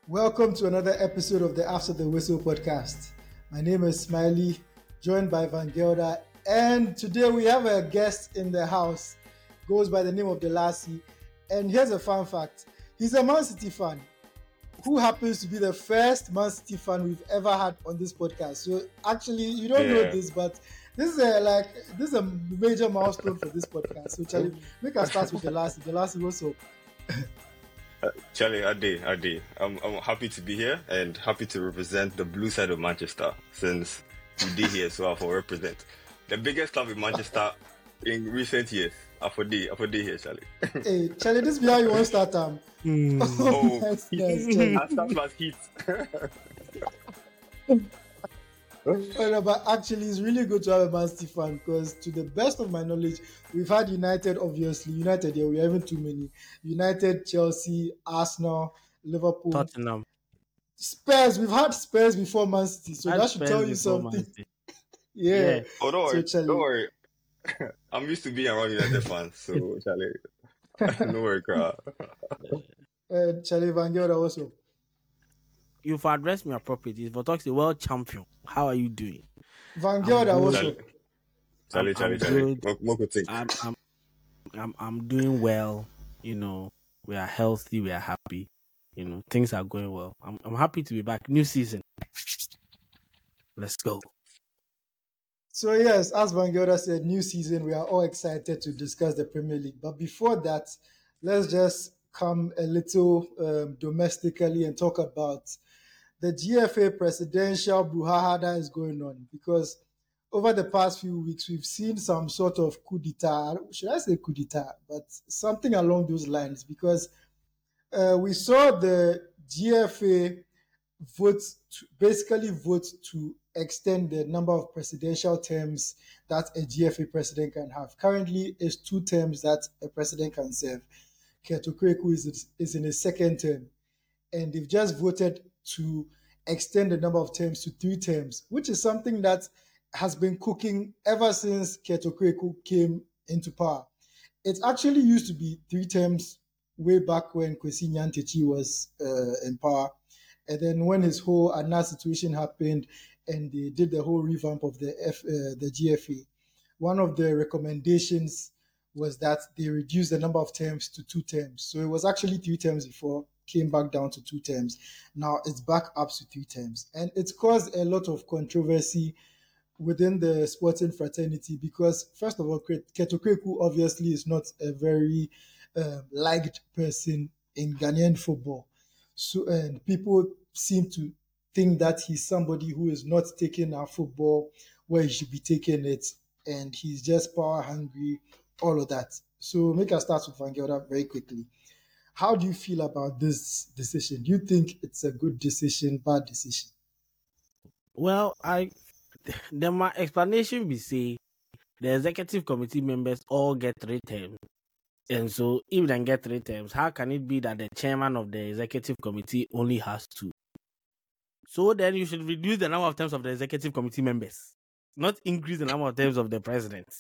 Welcome to another episode of the After the Whistle podcast. My name is Smiley, joined by Van Gelder, and today we have a guest in the house, goes by the name of Delasi. And here's a fun fact: he's a Man City fan, who happens to be the first Man City fan we've ever had on this podcast. So actually, you don't know Yeah. this, but this is a major milestone for this podcast. So Charlie, make us start with Delasi. Delasi, what's up? Charlie, Ade. I'm happy to be here and happy to represent the blue side of Manchester since you did here as well for represent the biggest club in Manchester in recent years. After day here, Charlie. Hey, Charlie, this be how you want to start. Oh, Nice, Charlie. I start plus heat. Well, no, but actually, it's really good to have a Man City fan because, to the best of my knowledge, we've had United, obviously. United, yeah, we haven't too many. United, Chelsea, Arsenal, Liverpool, Tottenham. Spurs. We've had Spurs before Man City, so that should tell you something. Yeah. Oh, don't So, worry. Charlie, Don't worry. I'm used to being around United fans, so Charlie, no worry, crowd. Charlie Van Gelder also. You've addressed me appropriately. For talks the world champion. How are you doing? Van Gelder I'm also. Charlie. I'm Charlie. good. More good thing. I'm doing well. You know, we are healthy. We are happy. You know, things are going well. I'm happy to be back. New season. Let's go. So yes, as Van Gelder said, new season, we are all excited to discuss the Premier League. But before that, let's just come a little domestically and talk about the GFA presidential brouhaha that is going on. Because over the past few weeks, we've seen some sort of coup d'etat. Should I say coup d'etat? But something along those lines. Because we saw the GFA basically vote to extend the number of presidential terms that a GFA president can have. Currently, it's 2 terms that a president can serve. Keto Kweku is in his second term, and they've just voted to extend the number of terms to 3 terms, which is something that has been cooking ever since Keto Kweku came into power. It actually used to be 3 terms way back when Kwesi Nyantechi was in power. And then when his whole ANA situation happened and they did the whole revamp of the GFA, one of the recommendations was that they reduce the number of terms to 2 terms. So it was actually 3 terms before, came back down to 2 terms. Now it's back up to 3 terms. And it's caused a lot of controversy within the sporting fraternity because, first of all, Keto Kweku obviously is not a very liked person in Ghanaian football. So, and people seem to think that he's somebody who is not taking our football where he should be taking it, and he's just power hungry, all of that. So, make us start with Van Gelder very quickly. How do you feel about this decision? Do you think it's a good decision, bad decision? Well, then my explanation be say the executive committee members all get 3 terms. And so if they get 3 terms, how can it be that the chairman of the executive committee only has 2? So then you should reduce the number of terms of the executive committee members, not increase the number of terms of the presidents.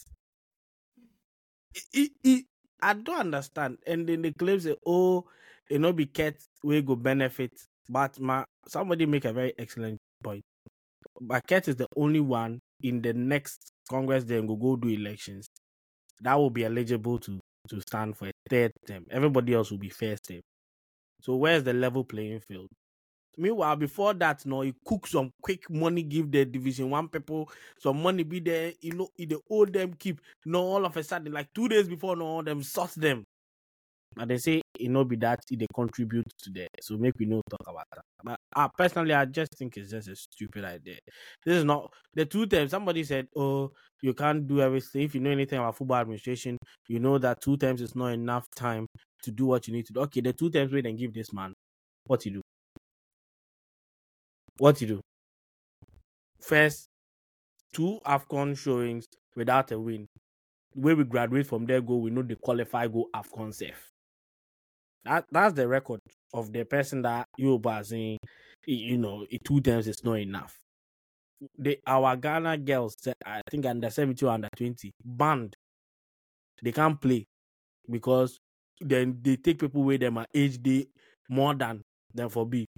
I don't understand. And then they claim say, oh, it not be Ket we go benefit. But somebody make a very excellent point. But Ket is the only one in the next Congress then go do elections that will be eligible to stand for a 3rd term. Everybody else will be first term. So where's the level playing field? Meanwhile, before that, no, he cook some quick money, give the Division 1 people some money, be there, they owe them keep. No, all of a sudden, like 2 days before, no, them sort them. And they say it not be that they contribute to that. So make we no talk about that. But personally, I just think it's just a stupid idea. This is not the 2 terms. Somebody said, oh, you can't do everything. If you know anything about football administration, you know that 2 terms is not enough time to do what you need to do. Okay, the 2 terms we then give this man. What you do? What you do? First, 2 AFCON showings without a win. Where we graduate from there, we know they qualify, go AFCON safe. That's the record of the person that you are saying, 2 terms is not enough. Our Ghana girls, I think under 17 or under 20, banned. They can't play because then they take people with them at age they more than for B.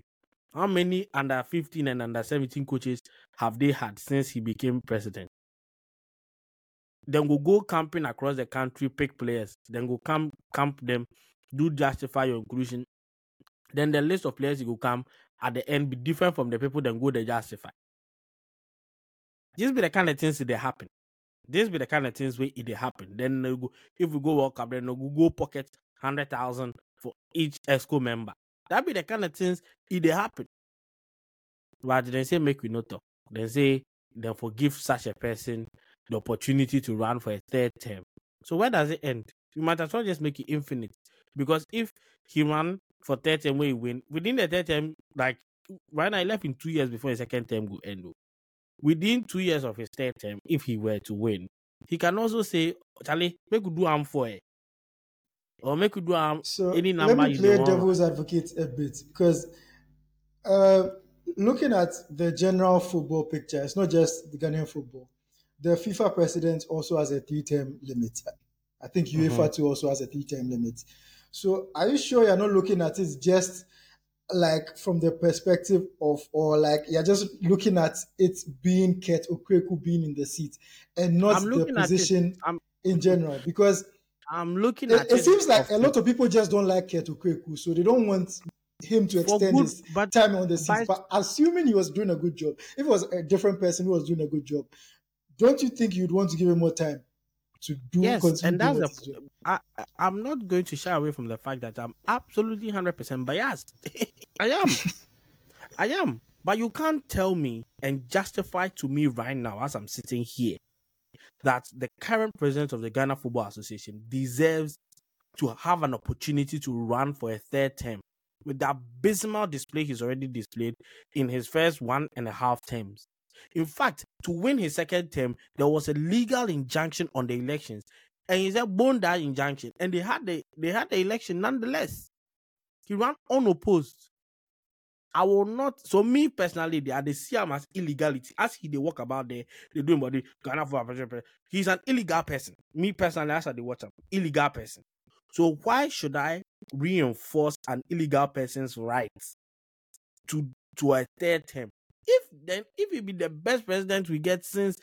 How many under 15 and under 17 coaches have they had since he became president? Then we'll go camping across the country, pick players. Then go camp them, do justify your inclusion. Then the list of players you will come at the end be different from the people then go they justify. This be the kind of things that they happen. This be the kind of things where it happen. Then if we go walk up, then we'll go pocket 100,000 for each ESCO member. That be the kind of things it happen. But they say make we not talk. They say they forgive such a person the opportunity to run for a third term. So where does it end? You might as well just make it infinite. Because if he ran for third term where he win, within the third term, like right now he left in 2 years before his second term will end. Within 2 years of his third term, if he were to win, he can also say, Charlie, make you do am for it. Or make you do any number. Let me play devil's advocate a bit, because looking at the general football picture, it's not just the Ghanaian football. The FIFA president also has a 3-term limit. I think UEFA too also has a 3-term limit. So are you sure you're not looking at it just like from the perspective of, or like you're just looking at it being Kurt Okraku being in the seat and not the position in general? Because I'm looking at it. It seems like a lot of people just don't like Kurt Okraku, so they don't want him to extend his time on the seat. But assuming he was doing a good job, if it was a different person who was doing a good job, don't you think you'd want to give him more time to do? Yes, and that's I'm not going to shy away from the fact that I'm absolutely 100% biased. I am. But you can't tell me and justify to me right now, as I'm sitting here, that the current president of the Ghana Football Association deserves to have an opportunity to run for a third term with the abysmal display he's already displayed in his first 1.5 terms. In fact, to win his second term, there was a legal injunction on the elections, and he said bone that injunction, and they had the election nonetheless. He ran unopposed. I will not. So me personally, they see him as illegality. As they walk about there, they do body Ghana for president. He's an illegal person. Me personally, as they watch him, illegal person. So why should I reinforce an illegal person's rights to a third term? If he be the best president we get since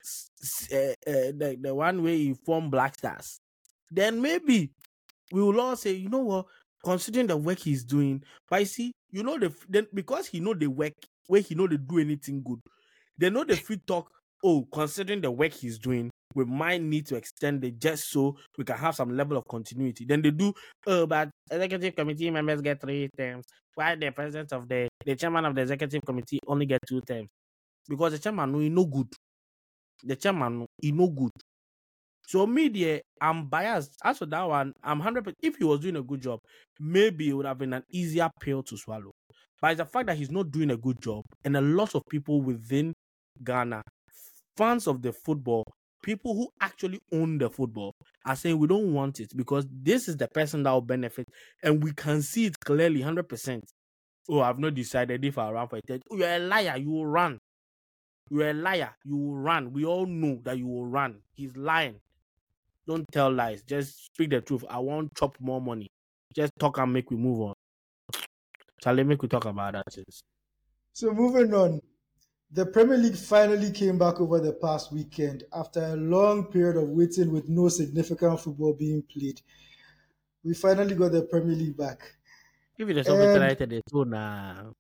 the one way he formed Black Stars, then maybe we will all say, you know what, considering the work he's doing, but you see, you know, because he know the work where he know they do anything good, they know the free talk. Oh, considering the work he's doing, we might need to extend it just so we can have some level of continuity. Then they do, but executive committee members get 3 terms. Why the president of the chairman of the executive committee only get 2 terms? Because the chairman know he no good. The chairman he no good. So media, I'm biased. As for that one, I'm 100%. If he was doing a good job, maybe it would have been an easier pill to swallow. But it's the fact that he's not doing a good job, and a lot of people within Ghana, fans of the football, people who actually own the football, are saying we don't want it because this is the person that will benefit, and we can see it clearly, 100%. Oh, I've not decided if I run for it. Oh, you're a liar. You will run. You're a liar. You will run. We all know that you will run. He's lying. Don't tell lies. Just speak the truth. I want chop more money. Just talk and make we move on. Charlie, make we talk about that. So moving on. The Premier League finally came back over the past weekend after a long period of waiting with no significant football being played. We finally got the Premier League back. If it is something related, it's so now.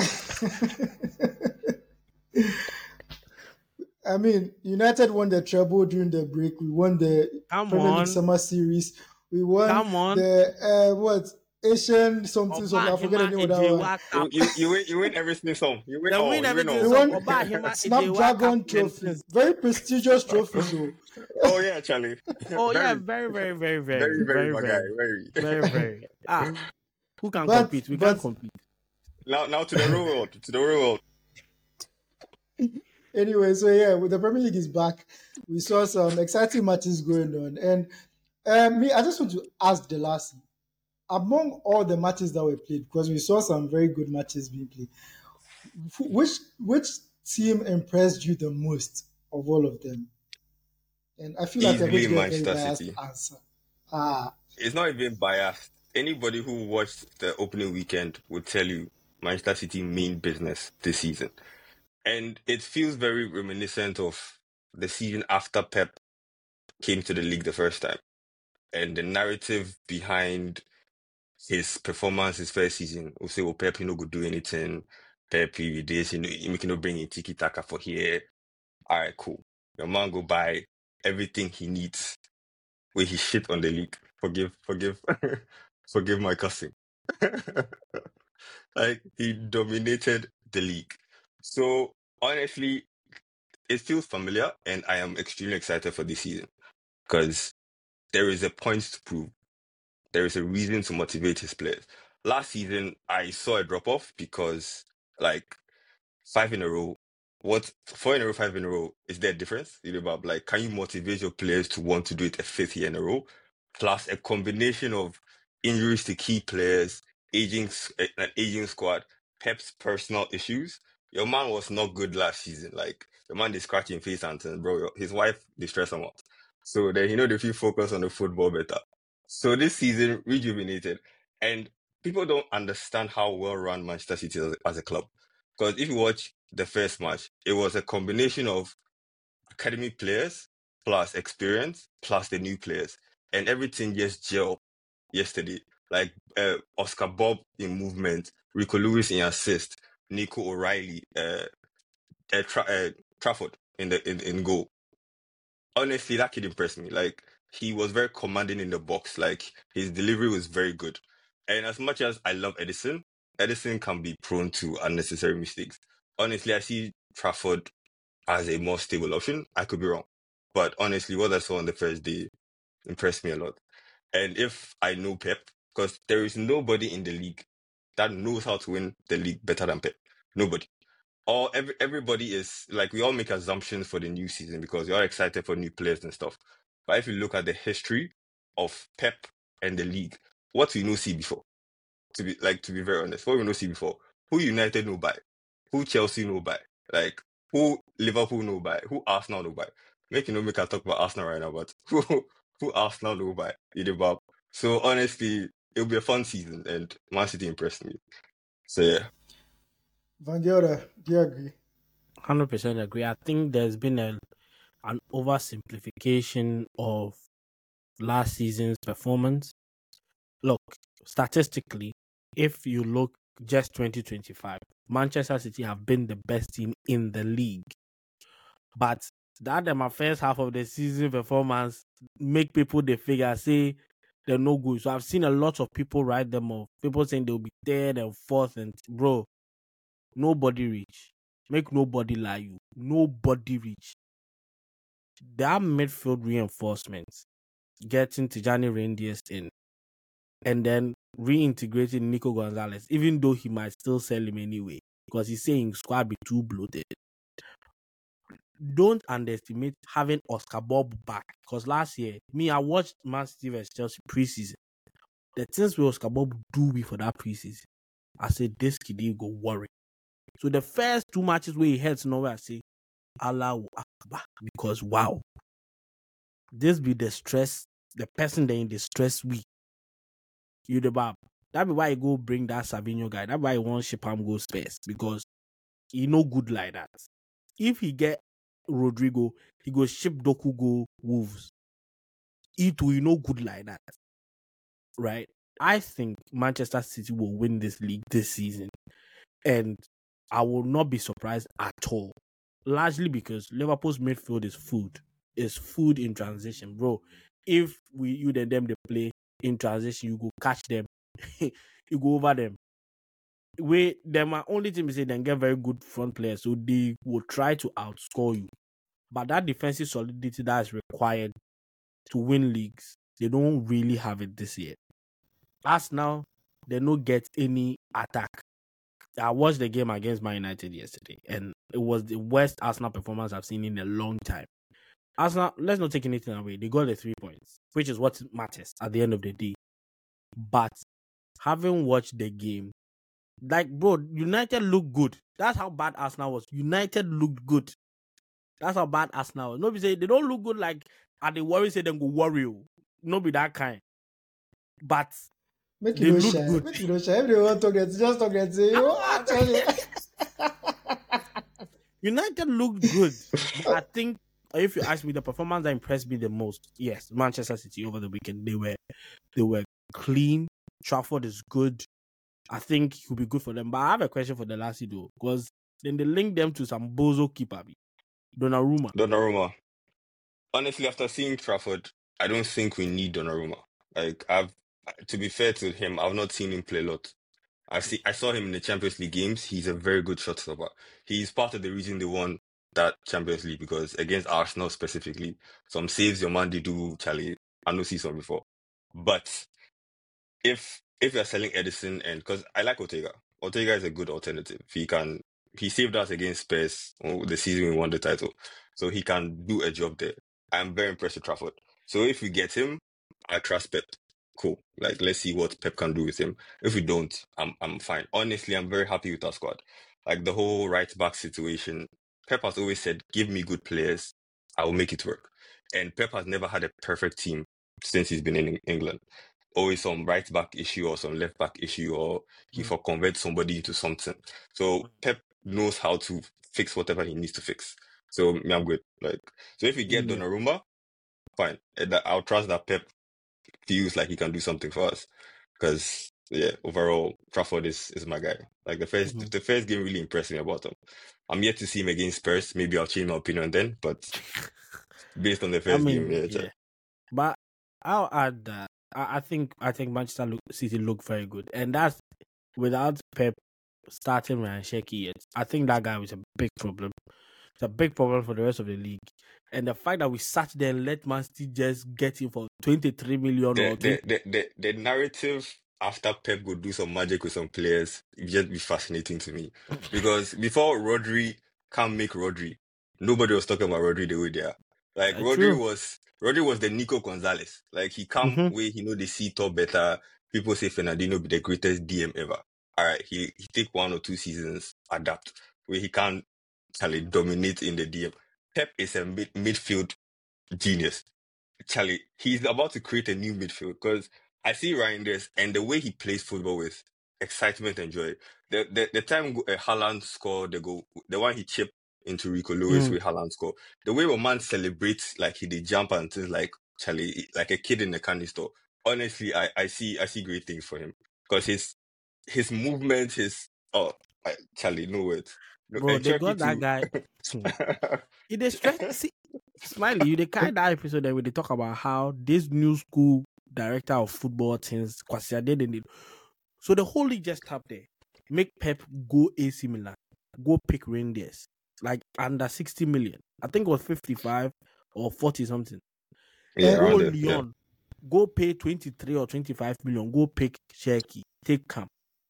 I mean, United won the treble during the break. We won the Premier League Summer Series. We won the Asian something. I forget the name of that one. You win everything. You win all. We won Snapdragon Trophy. Very prestigious trophy. So. Oh yeah, Charlie. Oh yeah, very. Who can compete? We can't compete. Now to the real world. To the real world. Anyway, so yeah, the Premier League is back. We saw some exciting matches going on, and I just want to ask Delasi, among all the matches that were played, because we saw some very good matches being played, which team impressed you the most of all of them? And I feel like I'm going to get a very biased answer. It's not even biased. Anybody who watched the opening weekend would tell you Manchester City main business this season. And it feels very reminiscent of the season after Pep came to the league the first time. And the narrative behind his performance his first season will say, well, Pep, you know, go do anything. Pep, you this, you know, you can bring in Tiki Taka for here. All right, cool. Your man go buy everything he needs where he shit on the league. Forgive, forgive my cussing. Like, he dominated the league. So, honestly, it feels familiar, and I am extremely excited for this season because there is a point to prove. There is a reason to motivate his players. Last season, I saw a drop off because, like, 5 in a row, what 4 in a row, 5 in a row, is there a difference? You know, about like, can you motivate your players to want to do it a fifth year in a row? Plus a combination of injuries to key players, an aging squad, Pep's personal issues. Your man was not good last season. Like, your man is scratching face and bro, his wife distressed him out. So then, you know, if you focus on the football better. So this season, rejuvenated. And people don't understand how well run Manchester City is as a club. Because if you watch the first match, it was a combination of academy players plus experience plus the new players. And everything just gel yesterday. Like Oscar Bob in movement, Rico Lewis in assist, Nico O'Reilly, Trafford in goal. Honestly, that kid impressed me. Like, he was very commanding in the box. Like, his delivery was very good. And as much as I love Edison can be prone to unnecessary mistakes. Honestly, I see Trafford as a more stable option. I could be wrong. But honestly, what I saw on the first day impressed me a lot. And if I know Pep, because there is nobody in the league that knows how to win the league better than Pep. Nobody. Everybody is like, we all make assumptions for the new season because we're all excited for new players and stuff. But if you look at the history of Pep and the league, what we know see before, to be very honest, what we know see before, who United know by, who Chelsea know by, like who Liverpool know by, who Arsenal know by. Make you know, make I talk about Arsenal right now, but who Arsenal know by, Idibab. So honestly, it'll be a fun season, and Man City impressed me. So yeah. Van Gelder, do you agree? 100% agree. I think there's been an oversimplification of last season's performance. Look, statistically, if you look just 2025, Manchester City have been the best team in the league. But that my first half of the season performance make people they figure say they're no good. So I've seen a lot of people write them off. People saying they'll be third and fourth, and bro, nobody reach. Make nobody lie you. Nobody reach. That midfield reinforcements, getting Tijani Reindeers in, and then reintegrating Nico Gonzalez, even though he might still sell him anyway, because he's saying squad be too bloated. Don't underestimate having Oscar Bob back, because last year, I watched Man City vs Chelsea preseason. The things we Oscar Bob do before that preseason, I said this kid go worry. So the first two matches where he heads nowhere, I say Allahu Akbar, because wow, this be the stress, the person that in the stress week. You the bab. That be why he go bring that Savinho guy. That be why he want ship him go space, because he no good like that. If he get Rodrigo, he go ship Doku go Wolves. It will no good like that. Right? I think Manchester City will win this league this season. And I will not be surprised at all. Largely because Liverpool's midfield is food. It's food in transition. Bro, if you and them they play in transition, you go catch them. You go over them. My only team is say they get very good front players, so they will try to outscore you. But that defensive solidity that is required to win leagues, they don't really have it this year. Arsenal, they don't get any attack. I watched the game against Man United yesterday, and it was the worst Arsenal performance I've seen in a long time. Arsenal, let's not take anything away. They got the 3 points, which is what matters at the end of the day. But having watched the game, like, bro, United looked good. That's how bad Arsenal was. United looked good. That's how bad Arsenal was. Nobody say they don't look good like, and they worry say them go worry you. Nobody that kind. But Make They you no look shy. good. Make you no shy. If they want to get, just talk and say, oh, actually. United looked good. But I think if you ask me, the performance that impressed me the most, yes, Manchester City over the weekend. They were clean. Trafford is good. I think it will be good for them. But I have a question for the last though, because then they link them to some bozo keeper, Donnarumma. Donnarumma. Honestly, after seeing Trafford, I don't think we need Donnarumma. Like to be fair to him, I've not seen him play a lot. I saw him in the Champions League games. He's a very good shot stopper. He's part of the reason they won that Champions League because against Arsenal specifically, some saves your man did do, Charlie. I know see some before. But if you're selling Edison and because I like Ortega is a good alternative. He saved us against Spurs the season we won the title. So he can do a job there. I'm very impressed with Trafford. So if we get him, I trust Pep. Cool. Like let's see what Pep can do with him. If we don't, I'm fine. Honestly, I'm very happy with our squad. Like the whole right back situation. Pep has always said, give me good players, I will make it work. And Pep has never had a perfect team since he's been in England. Always some right back issue or some left back issue, or he for convert somebody into something. So Pep knows how to fix whatever he needs to fix. So me, I'm good. Like, so if we get Donnarumma, fine. I'll trust that Pep feels like he can do something for us. Because yeah, overall, Trafford is my guy. Like the first game really impressed me about him. I'm yet to see him against Spurs. Maybe I'll change my opinion then, but based on the first game, yeah. But I'll add that I think Manchester City look very good, and that's without Pep starting Ryan Sheki yet. I think that guy was a big problem. It's a big problem for the rest of the league, and the fact that we sat there and let Man City just get him for 23 million or 20... the narrative after Pep would do some magic with some players, it just be fascinating to me. Because before Rodri can't make Rodri, nobody was talking about Rodri the way they are. Like Rodri was the Nico Gonzalez. Like he come where he know they see top better. People say Fernandinho be the greatest DM ever. All right, he take 1 or 2 seasons, adapt where he can Charlie dominate in the DM. Pep is a midfield genius. Charlie, he's about to create a new midfield because I see Reinders and the way he plays football with excitement and joy. The time Haaland scored the goal, the one he chipped into Rico Lewis with Haaland score, the way a man celebrates like he did jump and things like Charlie, like a kid in the candy store. Honestly, I see great things for him because his movement, Charlie, no words. Bro, they got that guy. He dey stress. See, Smiley, you the kind that episode that we they talk about how this new school director of football things, Kwasi Adedin. So the whole league just tapped there. Make Pep go AC Milan, go pick Rangers, like under 60 million. I think it was 55 or 40 something. Yeah, go Lyon, go pay 23 or 25 million. Go pick Cherky, take Camp.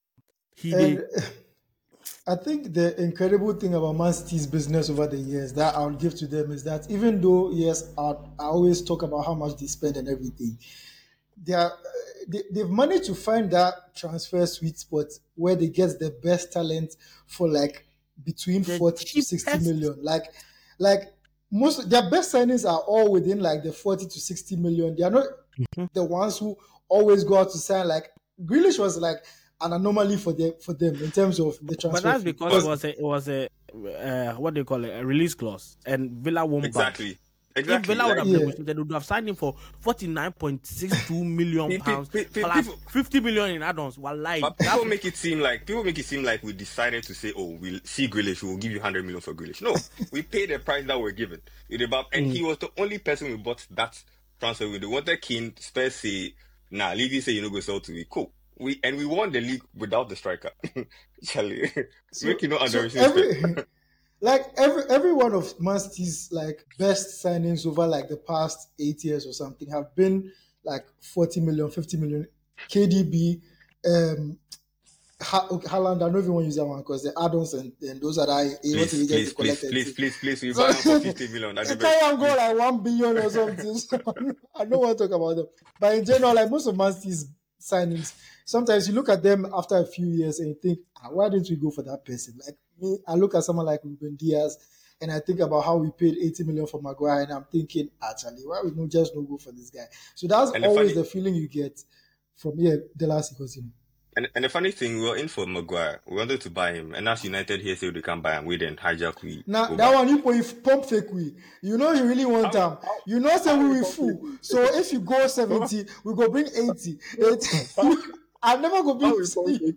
I think the incredible thing about Man City's business over the years that I'll give to them is that even though, yes, I always talk about how much they spend and everything, they've managed to find that transfer sweet spot where they get the best talent for like between 40 to 60 million. Like most their best signings are all within like the 40 to 60 million. They are not the ones who always go out to sign. Like Grealish was like an anomaly for them in terms of the transfer. But that's because it was a what they call it, a release clause, and Villa won't exactly. If Villa would have negotiated, they would have signed him for 49.62 million pounds, plus 50 million in add-ons. But people make it seem like we decided to say, oh, we'll see Grealish, we'll give you 100 million for Grealish. No, we paid the price that we're given. And he was the only person we bought that transfer with. They wanted Keane, Spurs say, nah, Levy say you know go sell to me. Cool. We won the league without the striker. Charlie, make you know underestimate. Like every one of Man City's like best signings over like the past 8 years or something have been like 40 million, 50 million. KDB, Haaland, I don't even want to use that one because the add-ons and those are please, we buy him for 50 million. I can't go like 1 billion or something. So I don't want to talk about them. But in general, like most of Man City's signings, sometimes you look at them after a few years and you think, why didn't we go for that person? Like me, I look at someone like Ruben Diaz and I think about how we paid 80 million for Maguire and I'm thinking, actually, why we don't just not go for this guy? So that's always the feeling you get. from the last season. And the funny thing, we were in for Maguire. We wanted to buy him, and as United here say they can buy him, we then hijack we. Now go that back. one you pump fake we. You know you really want them. You know say we will fool. So if you go 70, we go bring 80. I'm never gonna be 60.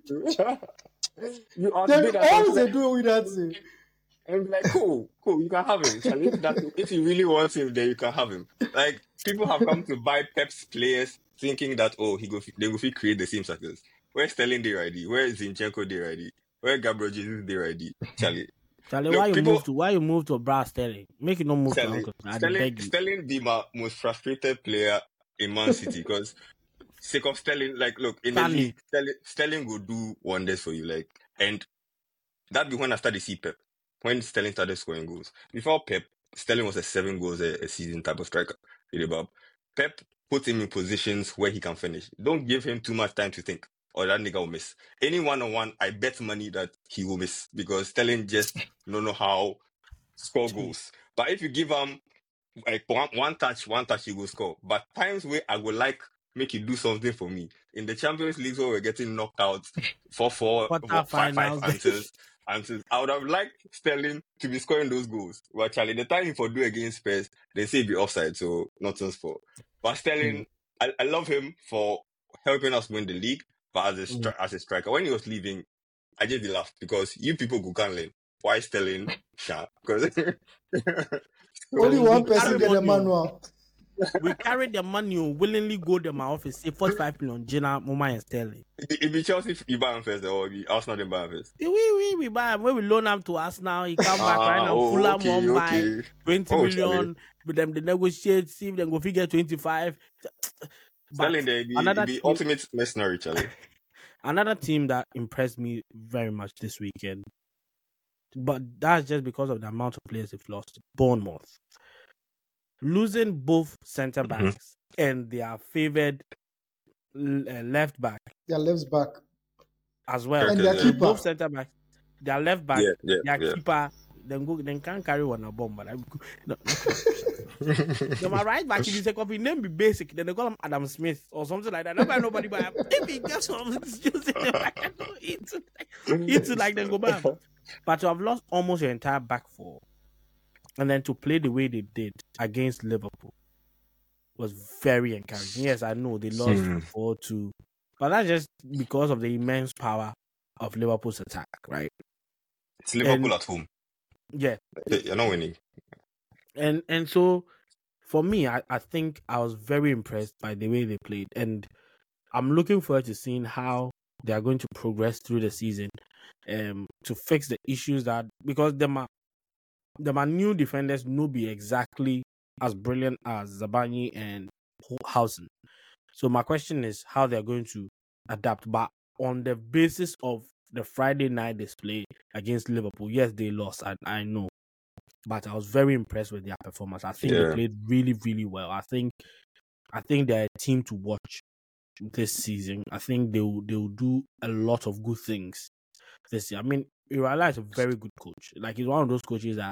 You are Then big all they do with that thing. and be like, cool, you can have him. Shall if you really want him, then you can have him. Like people have come to buy Pep's players thinking that they go create the same success. Where's Sterling they ready? Where is Zinchenko they ready? Where Gabriel Jesus they ready? Charlie, look, why you move to Brad Sterling? Make it not move to Uncle. Sterling be my most frustrated player in Man City because sake of Sterling, like look in the league, Sterling will do wonders for you, like, and that be when I started to see Pep. When Sterling started scoring goals. Before Pep, Sterling was a 7 goals a season type of striker. Pep put him in positions where he can finish. Don't give him too much time to think, or that nigga will miss. Any one-on-one, I bet money that he will miss because Sterling just don't know how score goals. But if you give him like one touch, he will score. But times where I would like make you do something for me. In the Champions League where we're getting knocked out 4-4, 5-5 answers. I would have liked Sterling to be scoring those goals. But Charlie, the time for do against Spurs, they say be offside, so nonsense for. But Sterling, I love him for helping us win the league. But as a striker, when he was leaving, I just laughed because you people go can't learn. Why Sterling? Because only one person get a manual. We carried the money, willingly go to my office, say 45 million, Gina, Moma, and Sterling. It be Chelsea if you buy him first, or Arsenal then buy him first. We buy him. When we loan him to us now, he come back right now, Fulham won't buy 20 million, but them they negotiate, see if they go figure 25. Sterling, the ultimate mercenary, Charlie. Another team that impressed me very much this weekend, but that's just because of the amount of players they've lost. Bournemouth. Losing both centre backs and their favored left back. Their left back. As well. And their keeper. Both centre backs. Their left back. Their keeper. Then can't carry one a bomb. But my right back, if you say copy name be basic, then they call him Adam Smith or something like that. Nobody buy him. If he gets some, it's like then go back. But to have lost almost your entire back four, and then to play the way they did against Liverpool was very encouraging. Yes, I know they lost 4-2, but that's just because of the immense power of Liverpool's attack, right? It's Liverpool at home. Yeah. You're not winning. And so, for me, I think I was very impressed by the way they played. And I'm looking forward to seeing how they are going to progress through the season to fix the issues that... Because the new defenders no be exactly as brilliant as Zabarnyi and Housen. So my question is how they're going to adapt. But on the basis of the Friday night display against Liverpool, yes, they lost, I know. But I was very impressed with their performance. I think they played really, really well. I think they're a team to watch this season. I think they'll do a lot of good things this year. I mean, Iraola is a very good coach. Like, he's one of those coaches that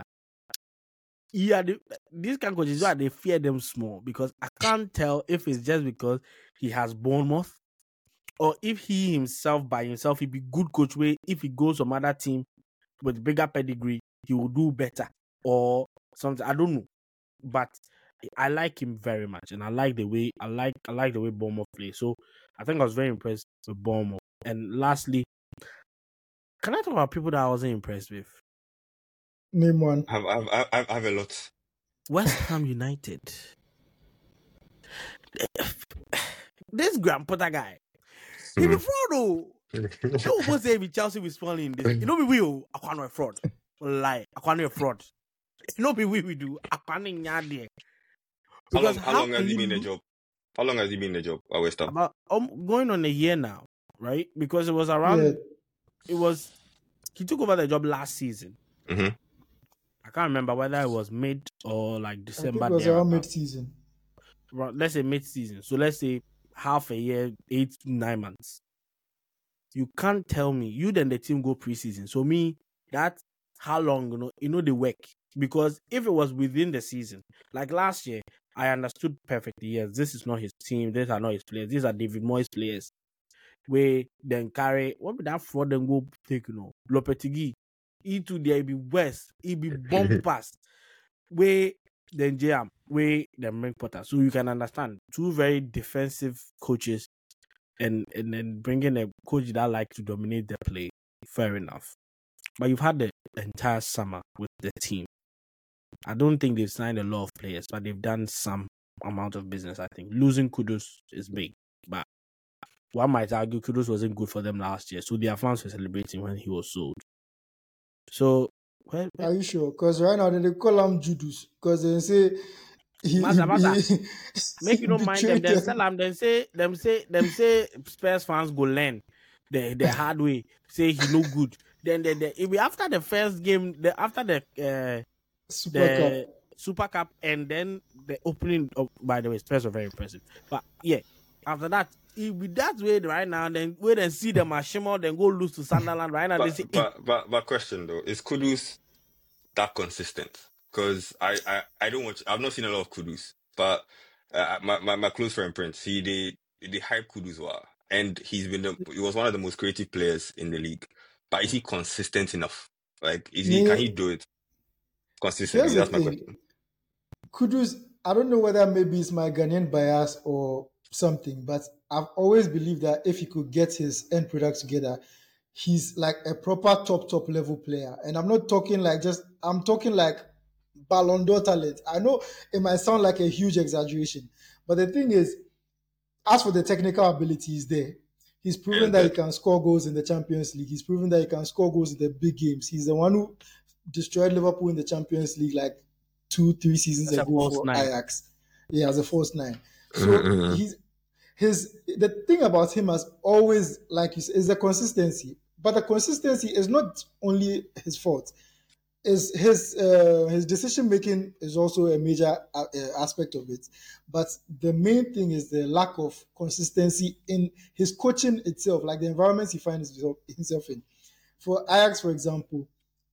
these kind of coaches, they fear them small because I can't tell if it's just because he has Bournemouth or if he himself by himself he'd be good coach where if he goes some other team with bigger pedigree he will do better or something. I don't know, but I like him very much and I like the way Bournemouth plays. So I think I was very impressed with Bournemouth. And lastly, can I talk about people that I wasn't impressed with? Name one. I have a lot. West Ham United. This Graham Potter guy. He be fraud though. You almost say if Chelsea was falling in this. You know be we I can't know fraud. Lie. I can't know fraud. You know be we do. I can't know. How long has he been in the job? How long has he been in the job at West Ham? About going on a year now, right? Because it was around he took over the job last season. Mm-hmm. I can't remember whether it was mid or like December. I think it was around mid-season. Let's say mid-season. So let's say half a year, 8 to 9 months. You can't tell me. You then the team go pre-season. So me, that's how long, they work. Because if it was within the season, like last year, I understood perfectly. Yes, this is not his team. These are not his players. These are David Moyes players. Where then carry what would that fraud then go take, Lopetegui into there be West, it be bumpers. Where then jam, where then bring Potter. So you can understand two very defensive coaches and then bringing a coach that like to dominate the play. Fair enough. But you've had the entire summer with the team. I don't think they've signed a lot of players, but they've done some amount of business, I think. Losing Kudus is big, but one might argue Kudus wasn't good for them last year, so their fans were celebrating when he was sold. So, Are you sure? Because right now they call him Judas because they say Master, make you don't mind them. Then sell them. Then say Spurs fans go learn the hard way. Say he no good. Then after the first game, after the Super Cup, and then the opening. By the way, Spurs were very impressive. But yeah, after that, if be that way right now, then wait and see the Mashimo, then go lose to Sunderland right now. But question though, is Kudus that consistent? Because I don't watch. I've not seen a lot of Kudus, but my close friend Prince, they hype Kudus and he was one of the most creative players in the league. But is he consistent enough? Like, can he do it consistently? That's my question. Kudus, I don't know whether maybe it's my Ghanaian bias or something, but I've always believed that if he could get his end product together, he's like a proper top level player. And I'm not talking like I'm talking like Ballon d'Or talent. I know it might sound like a huge exaggeration, but the thing is, as for the technical ability, he's there. He's proven that he can score goals in the Champions League. He's proven that he can score goals in the big games. He's the one who destroyed Liverpool in the Champions League like 2-3 seasons ago for Ajax. Yeah, as a false nine. So the thing about him has always, like you said, is the consistency. But the consistency is not only his fault. Is his decision making is also a major aspect of it, but the main thing is the lack of consistency in his coaching itself, like the environments he finds himself in. For Ajax, for example,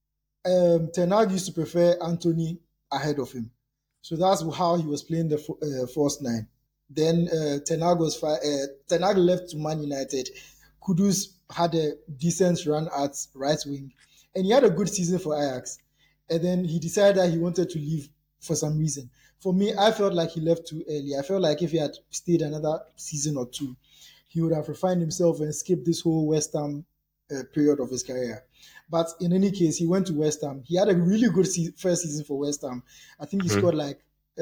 Ten Hag used to prefer Anthony ahead of him, so that's how he was playing the first nine. Then Ten Hag left to Man United. Kudus had a decent run at right wing, and he had a good season for Ajax. And then he decided that he wanted to leave for some reason. For me, I felt like he left too early. I felt like if he had stayed another season or two, he would have refined himself and skipped this whole West Ham period of his career. But in any case, he went to West Ham. He had a really good first season for West Ham. I think he scored like,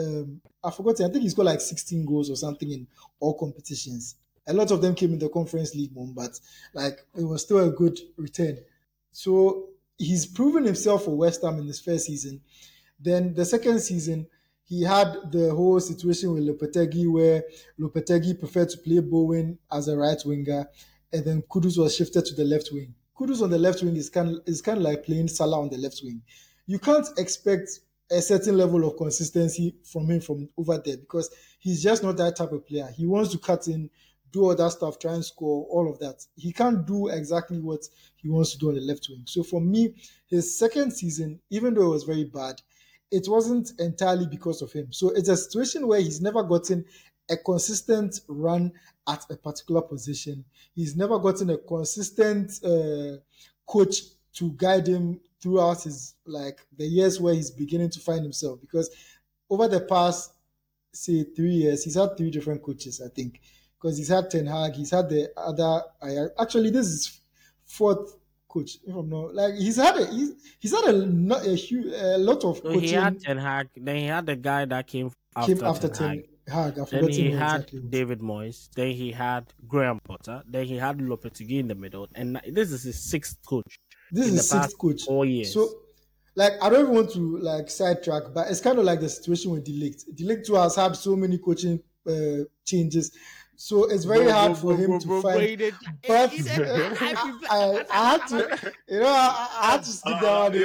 I think he scored like 16 goals or something in all competitions. A lot of them came in the Conference League, but like it was still a good return. So he's proven himself for West Ham in his first season. Then the second season, he had the whole situation with Lopetegui where Lopetegui preferred to play Bowen as a right winger, and then Kudus was shifted to the left wing. Kudus on the left wing is kind of like playing Salah on the left wing. You can't expect a certain level of consistency from him from over there because he's just not that type of player. He wants to cut in, do all that stuff, try and score, all of that. He can't do exactly what he wants to do on the left wing. So for me, his second season, even though it was very bad, it wasn't entirely because of him. So it's a situation where he's never gotten a consistent run at a particular position. He's never gotten a consistent coach to guide him throughout his the years where he's beginning to find himself. Because over the past, say, 3 years, he's had 3 different coaches, I think. Because he's had Ten Hag, he's had the other. Actually, this is 4th coach. If I'm not he's had a lot of coaching. He had Ten Hag, then he had the guy that came after Ten Hag. Then he had David Moyes. Then he had Graham Potter. Then he had Lopetegui in the middle, and this is his 6th coach. This is his 6th coach. 4 years. So, I don't even want to sidetrack, but it's kind of like the situation with De Ligt. De Ligt too has had so many coaching changes. So it's very hard for him to find. But I had to, I had to stick down on this.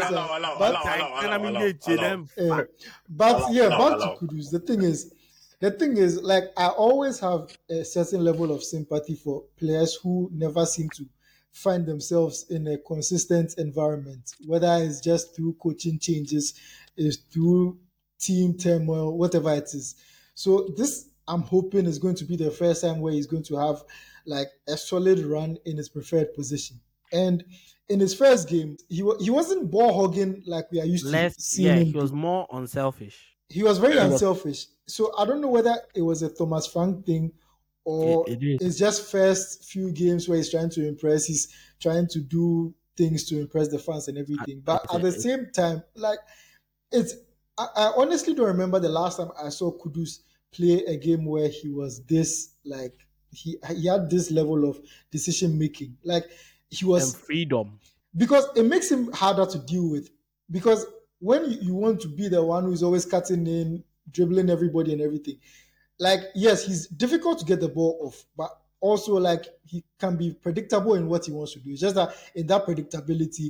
But yeah, back to Kudus. The thing is, I always have a certain level of sympathy for players who never seem to find themselves in a consistent environment, whether it's just through coaching changes, it's through team turmoil, whatever it is. So this, I'm hoping, is going to be the first time where he's going to have like a solid run in his preferred position. And in his first game, he wasn't ball hogging like we are used to seeing him He was do. more unselfish. He was very Yeah. unselfish. So I don't know whether it was a Thomas Frank thing or It is. it's just first few games where he's trying to impress. He's trying to do things to impress the fans and everything. But at the same time, like it's, I honestly don't remember the last time I saw Kudus play a game where he was this like he had this level of decision making. Like he And was, freedom. because it makes him harder to deal with. Because when you want to be the one who's always cutting in, dribbling everybody and everything, like yes, he's difficult to get the ball off, but also like he can be predictable in what he wants to do. It's just that in that predictability,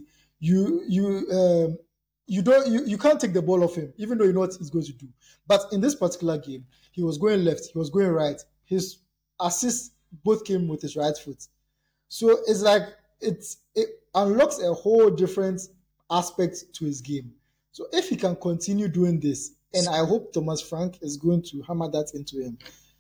you can't take the ball off him, even though you know what he's going to do. But in this particular game, he was going left, he was going right. His assists both came with his right foot. So it's like it unlocks a whole different aspect to his game. So if he can continue doing this, and I hope Thomas Frank is going to hammer that into him,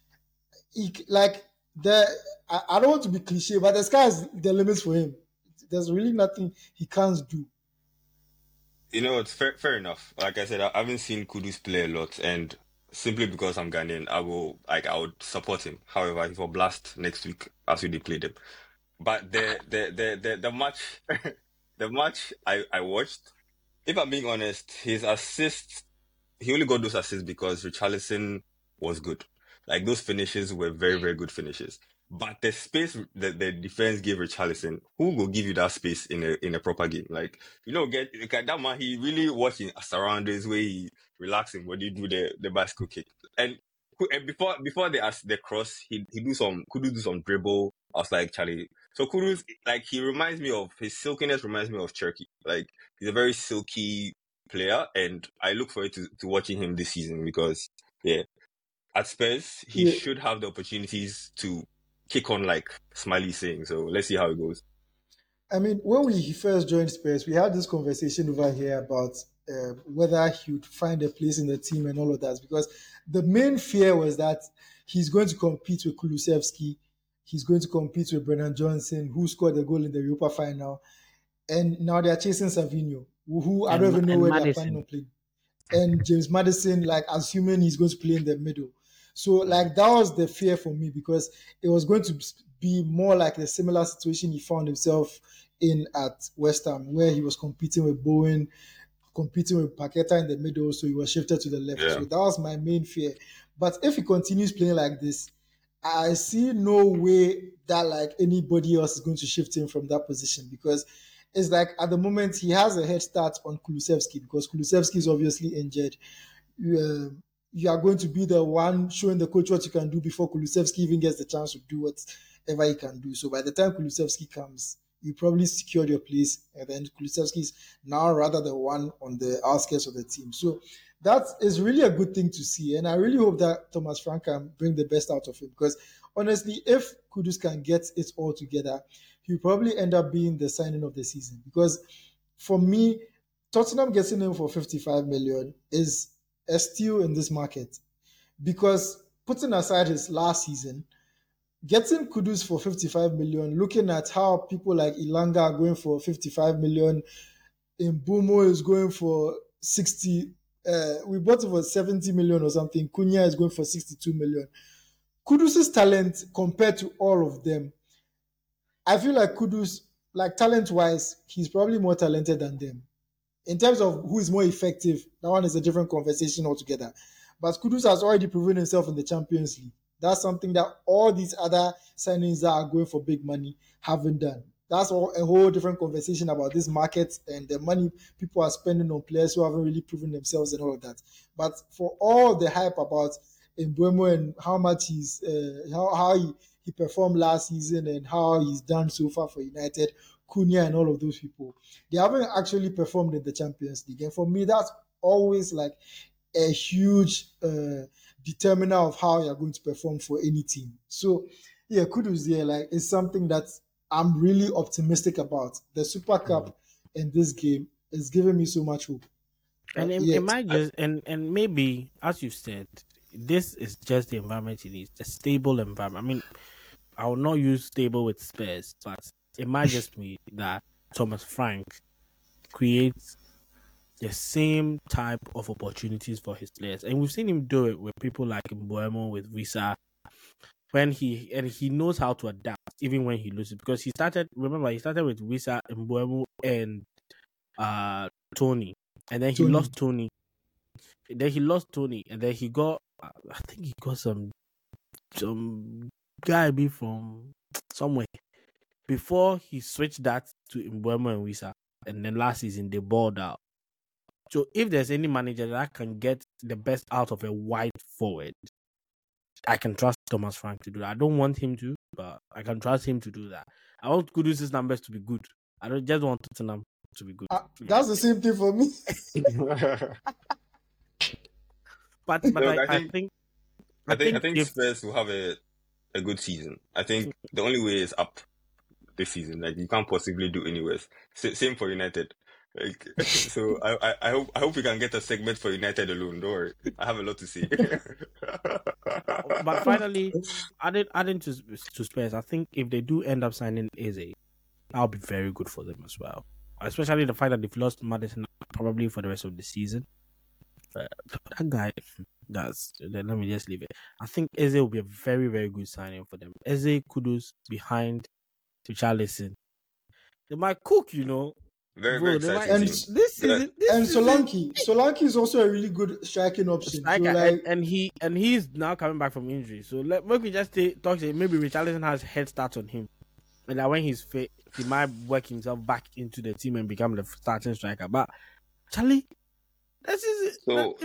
I don't want to be cliche, but the sky is the limits for him. There's really nothing he can't do. You know, it's fair enough. Like I said, I haven't seen Kudus play a lot, and simply because I'm Ghanaian, I would support him. However, he will blast next week as we played him. But the match the match I watched, if I'm being honest, his assists, he only got those assists because Richarlison was good. Like those finishes were very, very good finishes. But the space that the defense gave Richarlison, who will give you that space in a proper game? Like, that man, he really watching surroundings where he relaxing when you do the bicycle kick. And before the cross, he could do some dribble. I was like, Charlie. So Kudus, like his silkiness reminds me of Cherky. Like he's a very silky player, and I look forward to watching him this season because at Spurs he should have the opportunities to kick on like Smiley saying. So let's see how it goes. I mean, when we first joined Spurs, we had this conversation over here about whether he would find a place in the team and all of that, because the main fear was that he's going to compete with Kulusevski, he's going to compete with Brennan Johnson, who scored the goal in the Europa final, and now they're chasing Savinho, who I don't even know where they're planning on playing, and James Maddison, like assuming he's going to play in the middle. So like that was the fear for me, because it was going to be more like a similar situation he found himself in at West Ham, where he was competing with Bowen, competing with Paqueta in the middle, so he was shifted to the left. Yeah. So that was my main fear. But if he continues playing like this, I see no way that like anybody else is going to shift him from that position, because it's like at the moment he has a head start on Kulusevski, because Kulusevski is obviously injured. You are going to be the one showing the coach what you can do before Kulusevski even gets the chance to do whatever he can do. So by the time Kulusevski comes, you probably secured your place, and then Kulusevski is now rather the one on the outskirts of the team. So that is really a good thing to see, and I really hope that Thomas Frank can bring the best out of him, because honestly, if Kudus can get it all together, he'll probably end up being the signing of the season. Because for me, Tottenham getting him for 55 million is a steal in this market, because putting aside his last season, getting Kudus for 55 million, looking at how people like Ilanga are going for 55 million, Mbumo is going for 60, we bought it for 70 million or something, Cunha is going for 62 million. Kudus' talent compared to all of them, I feel like Kudus, like talent-wise, he's probably more talented than them. In terms of who is more effective, that one is a different conversation altogether. But Kudus has already proven himself in the Champions League. That's something that all these other signings that are going for big money haven't done. That's a whole different conversation about this market and the money people are spending on players who haven't really proven themselves and all of that. But for all the hype about Mbeumo and how much how he performed last season and how he's done so far for United, Cunha and all of those people, they haven't actually performed in the Champions League. And for me, that's always like a huge determiner of how you're going to perform for any team. So yeah, Kudus here, like, it's something that I'm really optimistic about. The Super Cup in this game is giving me so much hope. And it might just and maybe, as you said, this is just the environment he needs, a stable environment. I mean, I will not use stable with Spurs, but it might just be that Thomas Frank creates the same type of opportunities for his players, and we've seen him do it with people like Mbuemo, with Visa, when he knows how to adapt even when he loses, because he started with Visa, Mbuemo, and Tony, and then he lost Tony. Then he lost Tony, and then he got I think he got some guy be from somewhere before he switched that to Mbuemo and Visa, and then last season they balled out. So if there's any manager that can get the best out of a white forward, I can trust Thomas Frank to do that. I don't want him to, but I can trust him to do that. I want Kudus' numbers to be good. I don't just want Tottenham to be good. That's the same thing for me. but Look, I think Spurs will have a good season. I think the only way is up this season. Like, you can't possibly do any worse. Same for United. Like, so I hope we can get a segment for United alone. Don't worry, I have a lot to say. But finally, adding to Spurs, I think if they do end up signing Eze, that'll be very good for them as well. Especially the fact that they've lost Madison probably for the rest of the season. That guy, let me just leave it. I think Eze will be a very, very good signing for them. Eze, Kudus behind Richarlison. They might cook, you know. Very exciting. And Solanke is also a really good striking option. And he's now coming back from injury. So let me just talk to him. Maybe Richarlison has head start on him, and that when he's fit, he might work himself back into the team and become the starting striker. But Charlie, this is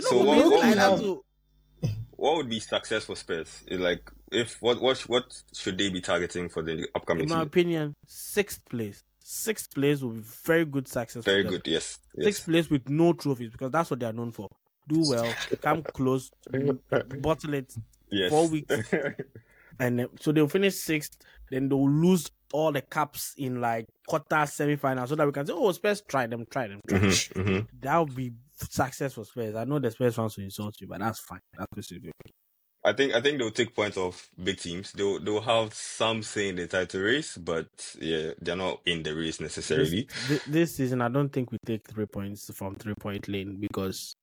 what would be success for Spurs? Like, what should they be targeting for the upcoming season? In my opinion, sixth place. Sixth place will be very good success. Very good, yes. Sixth place with no trophies, because that's what they are known for. Do well, come close, bottle it 4 weeks, and so they'll finish sixth. Then they'll lose all the cups in like quarter, semi-final, so that we can say, "Oh, Spurs try them." That would be success for Spurs. I know the Spurs fans will insult you, but that's fine. That's good. I think they'll take points off big teams. They'll have some say in the title race, but yeah, they're not in the race necessarily. This season, I don't think we take 3 points from 3-point lane, because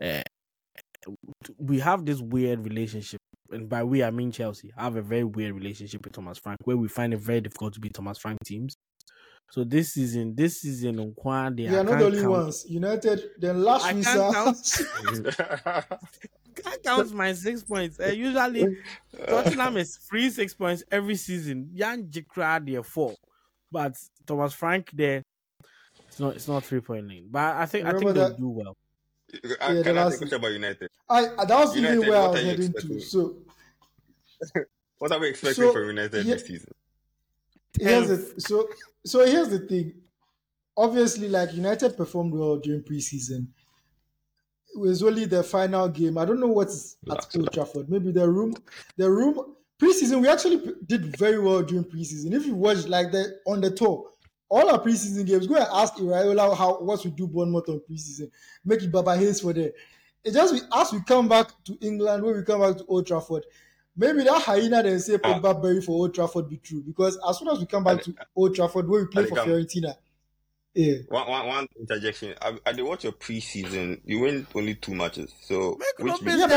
we have this weird relationship, and by we I mean Chelsea. I have a very weird relationship with Thomas Frank, where we find it very difficult to beat Thomas Frank teams. So this season, they are not the only ones. United, then last week. Can't count my 6 points. Usually, Tottenham is free 6 points every season. Jan Jikra there 4, but Thomas Frank there, it's not 3-point lane. But I think they'll do well. Can I ask a question about United? That was even where I was heading to. So, what are we expecting from United this season? Here's the thing. Obviously, like, United performed well during preseason. It was only the final game. I don't know what's at Old Trafford. Maybe the room preseason. We actually did very well during preseason. If you watch like on the tour, all our preseason games, go and ask Iraola what we do Bournemouth on preseason. Make it Baba Hayes for there. It just as we come back to England, when we come back to Old Trafford, maybe that hyena then say Pogba Berry for Old Trafford be true, because as soon as we come back to Old Trafford, where we play for Fiorentina. Yeah. One interjection. I did watch your preseason. You win only 2 matches. So but we played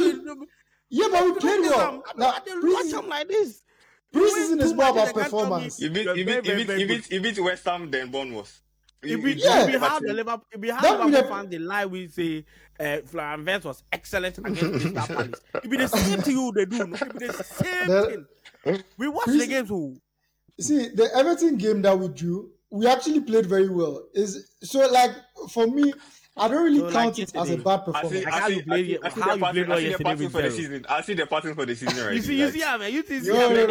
well. Watch them like this. Preseason is more about performance. You beat West Ham, then Bournemouth. It'd be how the Liverpool fans they lie. We say Florian Wirtz was excellent against Crystal Palace. It'd be the same thing they do. It'd be the same thing. We watch the games. See, the Everton game that we drew, we actually played very well. For me, I don't really count it as a bad performance. I see the passing for the season. I see the passing for the season right. You see, man. You see,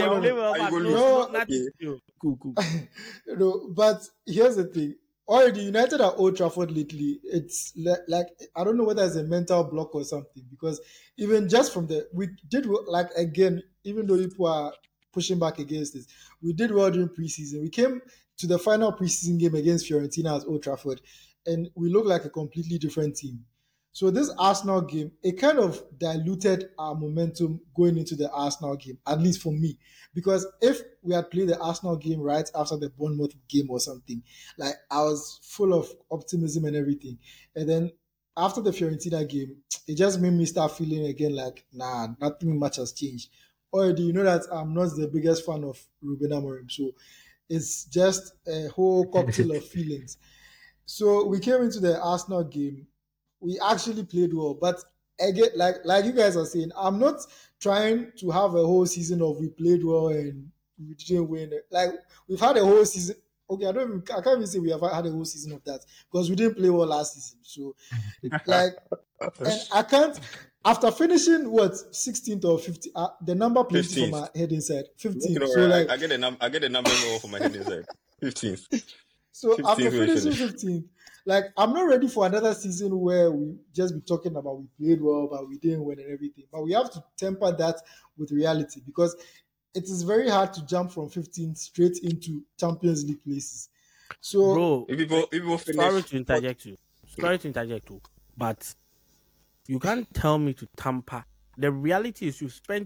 cool. No, but here's the thing. Already United at Old Trafford lately, it's like, I don't know whether it's a mental block or something, because even just from we did, like, again, even though people are pushing back against this, we did well during preseason. We came to the final preseason game against Fiorentina at Old Trafford, and we look like a completely different team. So this Arsenal game, it kind of diluted our momentum going into the Arsenal game, at least for me. Because if we had played the Arsenal game right after the Bournemouth game or something, like I was full of optimism and everything. And then after the Fiorentina game, it just made me start feeling again like, nah, nothing much has changed. Already, you know that I'm not the biggest fan of Ruben Amorim. So it's just a whole cocktail of feelings. So we came into the Arsenal game. We actually played well, but again, like you guys are saying, I'm not trying to have a whole season of we played well and we didn't win. Like we've had a whole season. Okay, I can't even say we have had a whole season of that because we didn't play well last season. So, like, and I can't. After finishing what 16th or 15th, the number plays from my head inside 15th. So like, I get the number for my head inside 15th. So after finishing 15th, like I'm not ready for another season where we just be talking about we played well, but we didn't win and everything. But we have to temper that with reality because it is very hard to jump from 15th straight into Champions League places. So, bro, if people finish, sorry to interject you, but you can't tell me to tamper. The reality is you spent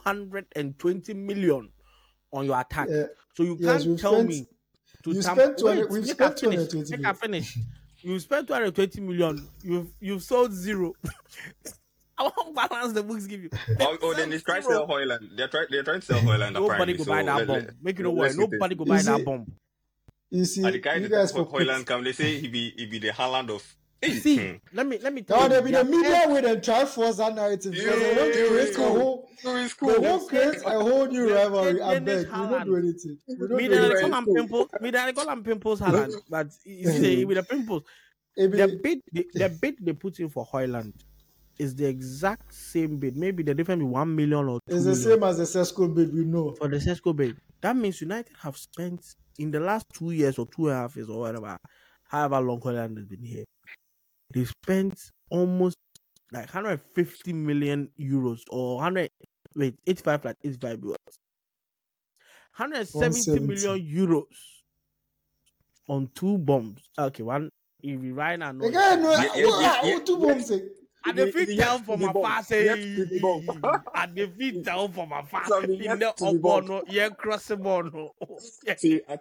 220 million on your attack, so you can't tell me. We've spent 220 million. I finish. You spent 220 million. You've sold zero. I won't balance the books give you. Then they try to sell Højlund. They're trying to sell Højlund. Nobody go buy that bomb. Make it no way. Nobody go buy that bomb. You see, and the guy you guys for Højlund come. They say he be the Haaland of. See, let me tell you. There be the media with them try force that narrative because they want to create a whole new rivalry. I beg, we don't do anything. Me they call them pimples Haaland, but you see with the pimples, the bid they put in for Højlund is the exact same bid. Maybe the difference is 1 million or 2 It's the same as the Sesko bid we know. For the Sesko bid, that means United have spent in the last 2 years or 2.5 years or whatever, however long Højlund has been here. They spent almost like 150 million euros or 85 euros. 170 million euros on 2 bombs. Okay, one if we right now. Two bombs. And the feet down from my face. And the feet down from my face. In the Obono, yeah, cross the bono. See, I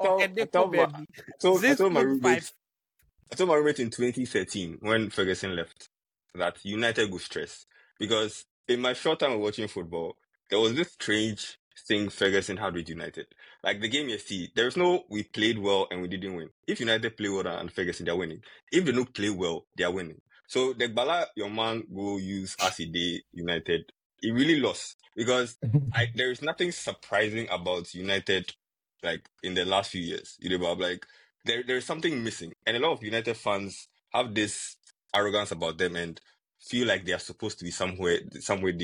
told my roommate in 2013 when Ferguson left that United would stress because in my short time of watching football, there was this strange thing Ferguson had with United. Like the game yesterday, there is no we played well and we didn't win. If United play well and Ferguson, they're winning. If they don't play well, they are winning. So the Bala your man go use as he did United, he really lost because there is nothing surprising about United like in the last few years. You know, like there is something missing, and a lot of United fans have this arrogance about them and feel like they are supposed to be somewhere. They feel like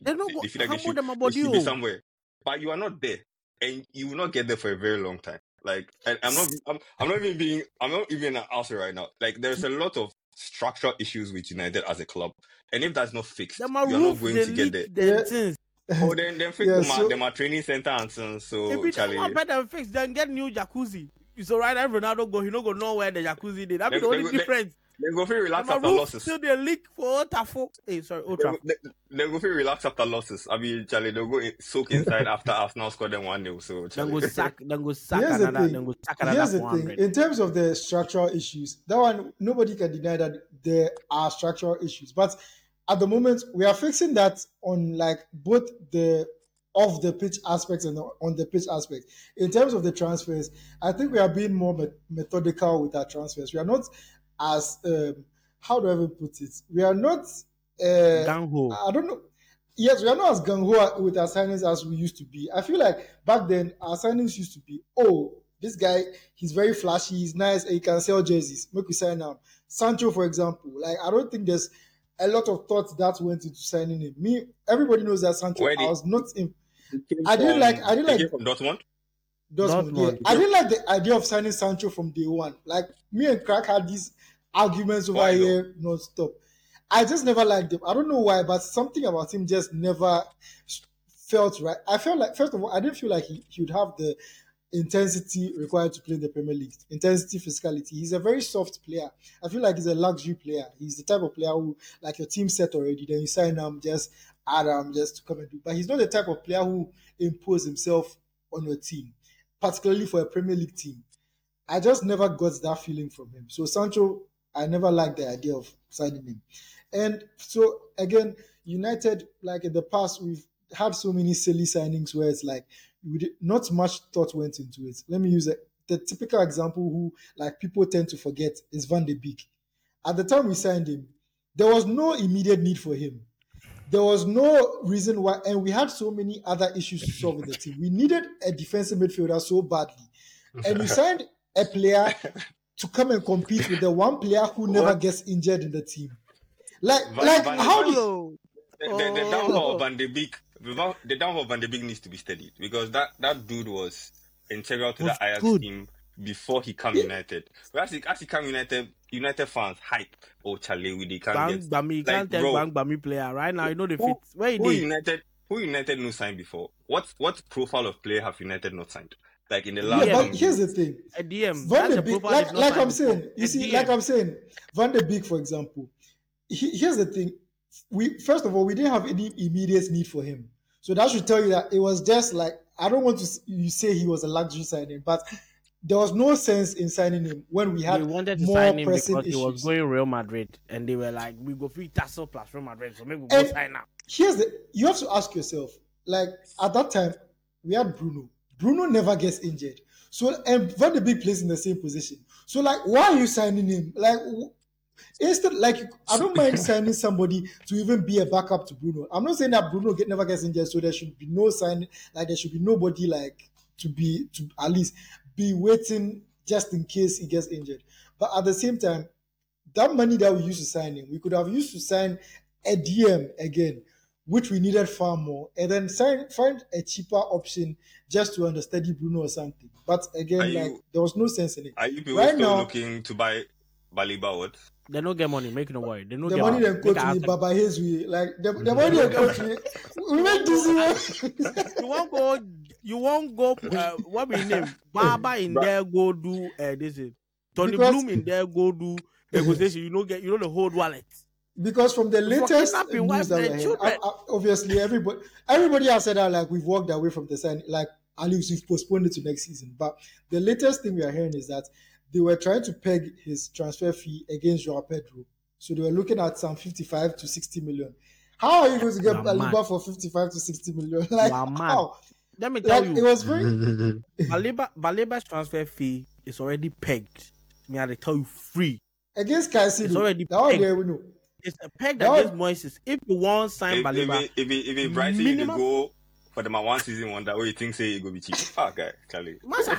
they should be somewhere, but you are not there, and you will not get there for a very long time. Like, and I'm not even an answer right now. Like, there's a lot of structural issues with United as a club, and if that's not fixed, you're not going to get there. Oh, then fix them a training center and so. If it's not better fix, then get new jacuzzi. So right now, Ronaldo go, he not go know where the jacuzzi did. That's the only difference. They go feel relax after losses. Still they leak for Old Trafford. They go feel relax after losses. I mean, Charlie, they'll go soak inside after Arsenal scored them 1-0. So then go sack another. Here's the thing. In terms of the structural issues, that one nobody can deny that there are structural issues. But at the moment, we are fixing that on like both the off the pitch aspects and on the pitch aspect. In terms of the transfers, I think we are being more methodical with our transfers. We are not as how do I even put it? We are not gung-ho. I don't know. Yes, we are not as gung-ho with our signings as we used to be. I feel like back then our signings used to be, oh, this guy, he's very flashy, he's nice, and he can sell jerseys. Make we sign him. Sancho, for example. Like, I don't think there's a lot of thought that went into signing him. Everybody knows that Sancho. I was not in. I didn't like from Dortmund. Yeah. I didn't like the idea of signing Sancho from day one. Like me and Crack had these arguments over here non-stop. I just never liked him. I don't know why, but something about him just never felt right. I felt like, first of all, I didn't feel like he would have the intensity required to play in the Premier League, intensity, physicality. He's a very soft player. I feel like he's a luxury player. He's the type of player who, like, your team set already, then you sign him, just add him just to come and do. But he's not the type of player who imposes himself on your team, particularly for a Premier League team. I just never got that feeling from him. So Sancho, I never liked the idea of signing him. And so again, United, like in the past, we've had so many silly signings where it's like not much thought went into it. Let me use the typical example who like people tend to forget is Van de Beek. At the time we signed him, there was no immediate need for him. There was no reason why, and we had so many other issues to solve with the team. We needed a defensive midfielder so badly. And we signed a player to come and compete with the one player who never gets injured in the team. How do the downfall of Van de Beek? The downfall of Van de Beek needs to be studied because that dude was integral to the Ajax team before he came United. But as he came United fans hype. Oh, Charlie, we can't get can't take Bami player right now. You know the fit. Where who United no signed before? What profile of player have United not signed? Like in the last. Yeah, but here's the thing. A DM. Van de Beek, like I'm saying, you see, like I'm saying, Van de Beek, for example. Here's the thing. First of all, we didn't have any immediate need for him. So that should tell you that it was just like, I don't want you say he was a luxury signing, but there was no sense in signing him when we had wanted to more sign him pressing because issues. He was going Real Madrid, and they were like, we go free Tassel plus Real Madrid, so maybe we'll go sign now. You have to ask yourself, like at that time, we had Bruno. Bruno never gets injured. So, and Van de Beek plays in the same position. So, like, why are you signing him? Like, instead, like, I don't mind signing somebody to even be a backup to Bruno. I'm not saying that Bruno never gets injured, so there should be no signing, like, there should be nobody, like, to at least be waiting just in case he gets injured. But at the same time, that money that we used to sign him, we could have used to sign a DM again, which we needed far more, and then find a cheaper option just to understudy Bruno or something. But again, there was no sense in it. Are you still looking to buy Baliba? What? They don't get money, make no worry. They don't the get money they go to me, Baba Hezwe. Like the money they go to me, we make this. You won't go. What we name Baba in there go do this is Tony Bloom in there go do negotiation. You know the whole wallet. Because from the latest news that obviously everybody has said that like we've walked away from the sign, like at least we've postponed it to next season. But the latest thing we are hearing is that they were trying to peg his transfer fee against Joao Pedro. So they were looking at some 55 to 60 million. How are you going to get Baliba for 55 to 60 million? Like how? Let me tell you, it was very Baliba's transfer fee is already pegged. Me, I tell you, free against Caicedo. It's already pegged. It's a peg against Moises. If you want sign Baliba, if he Brighton you go for the one season one, that way you think say it go be cheap. Okay, Charlie. Masa,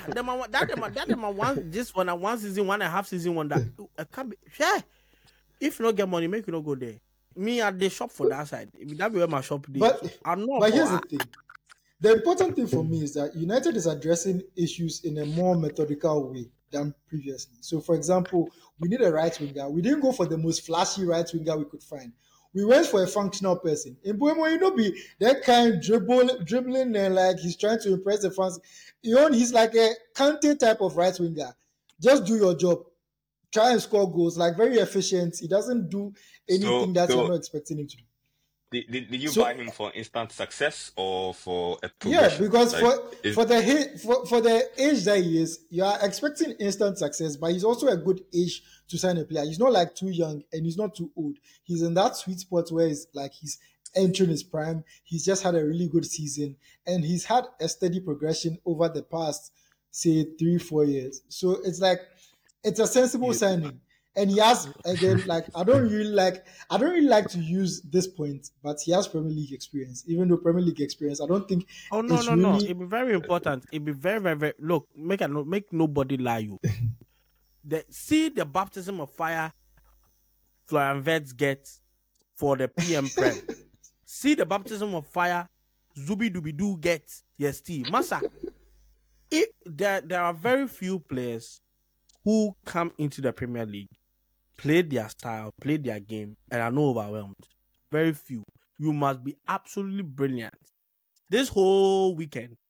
one season, 1.5 season one that can't be. Yeah. If you don't get money, make you not go there. Me at the shop for that side. If that be where my shop is. But here's the thing. The important thing for me is that United is addressing issues in a more methodical way than previously. So, for example, we need a right winger. We didn't go for the most flashy right winger we could find. We went for a functional person. In Mbeumo, you know, be that kind dribbling and like he's trying to impress the fans. He's like a Kante type of right winger. Just do your job. Try and score goals. Like very efficient. He doesn't do anything that you're not expecting him to do. Did you buy him for instant success or for a progression? Yeah, because for the age that he is, you are expecting instant success, but he's also a good age to sign a player. He's not like too young and he's not too old. He's in that sweet spot where he's entering his prime. He's just had a really good season and he's had a steady progression over the past, say, 3-4 years. So it's a sensible signing. And he has, again, like, I don't really like to use this point, but he has Premier League experience. Even though Premier League experience, I don't think. Oh, no. It'd be very important. It'd be very, very, very. Look, make nobody lie you. See the baptism of fire Florian Wirtz gets for the PM Prem. See the baptism of fire Zubi Dubidu gets. Yes, Steve. Masa, there are very few players who come into the Premier League, play their style, play their game, and are not overwhelmed. Very few. You must be absolutely brilliant. This whole weekend,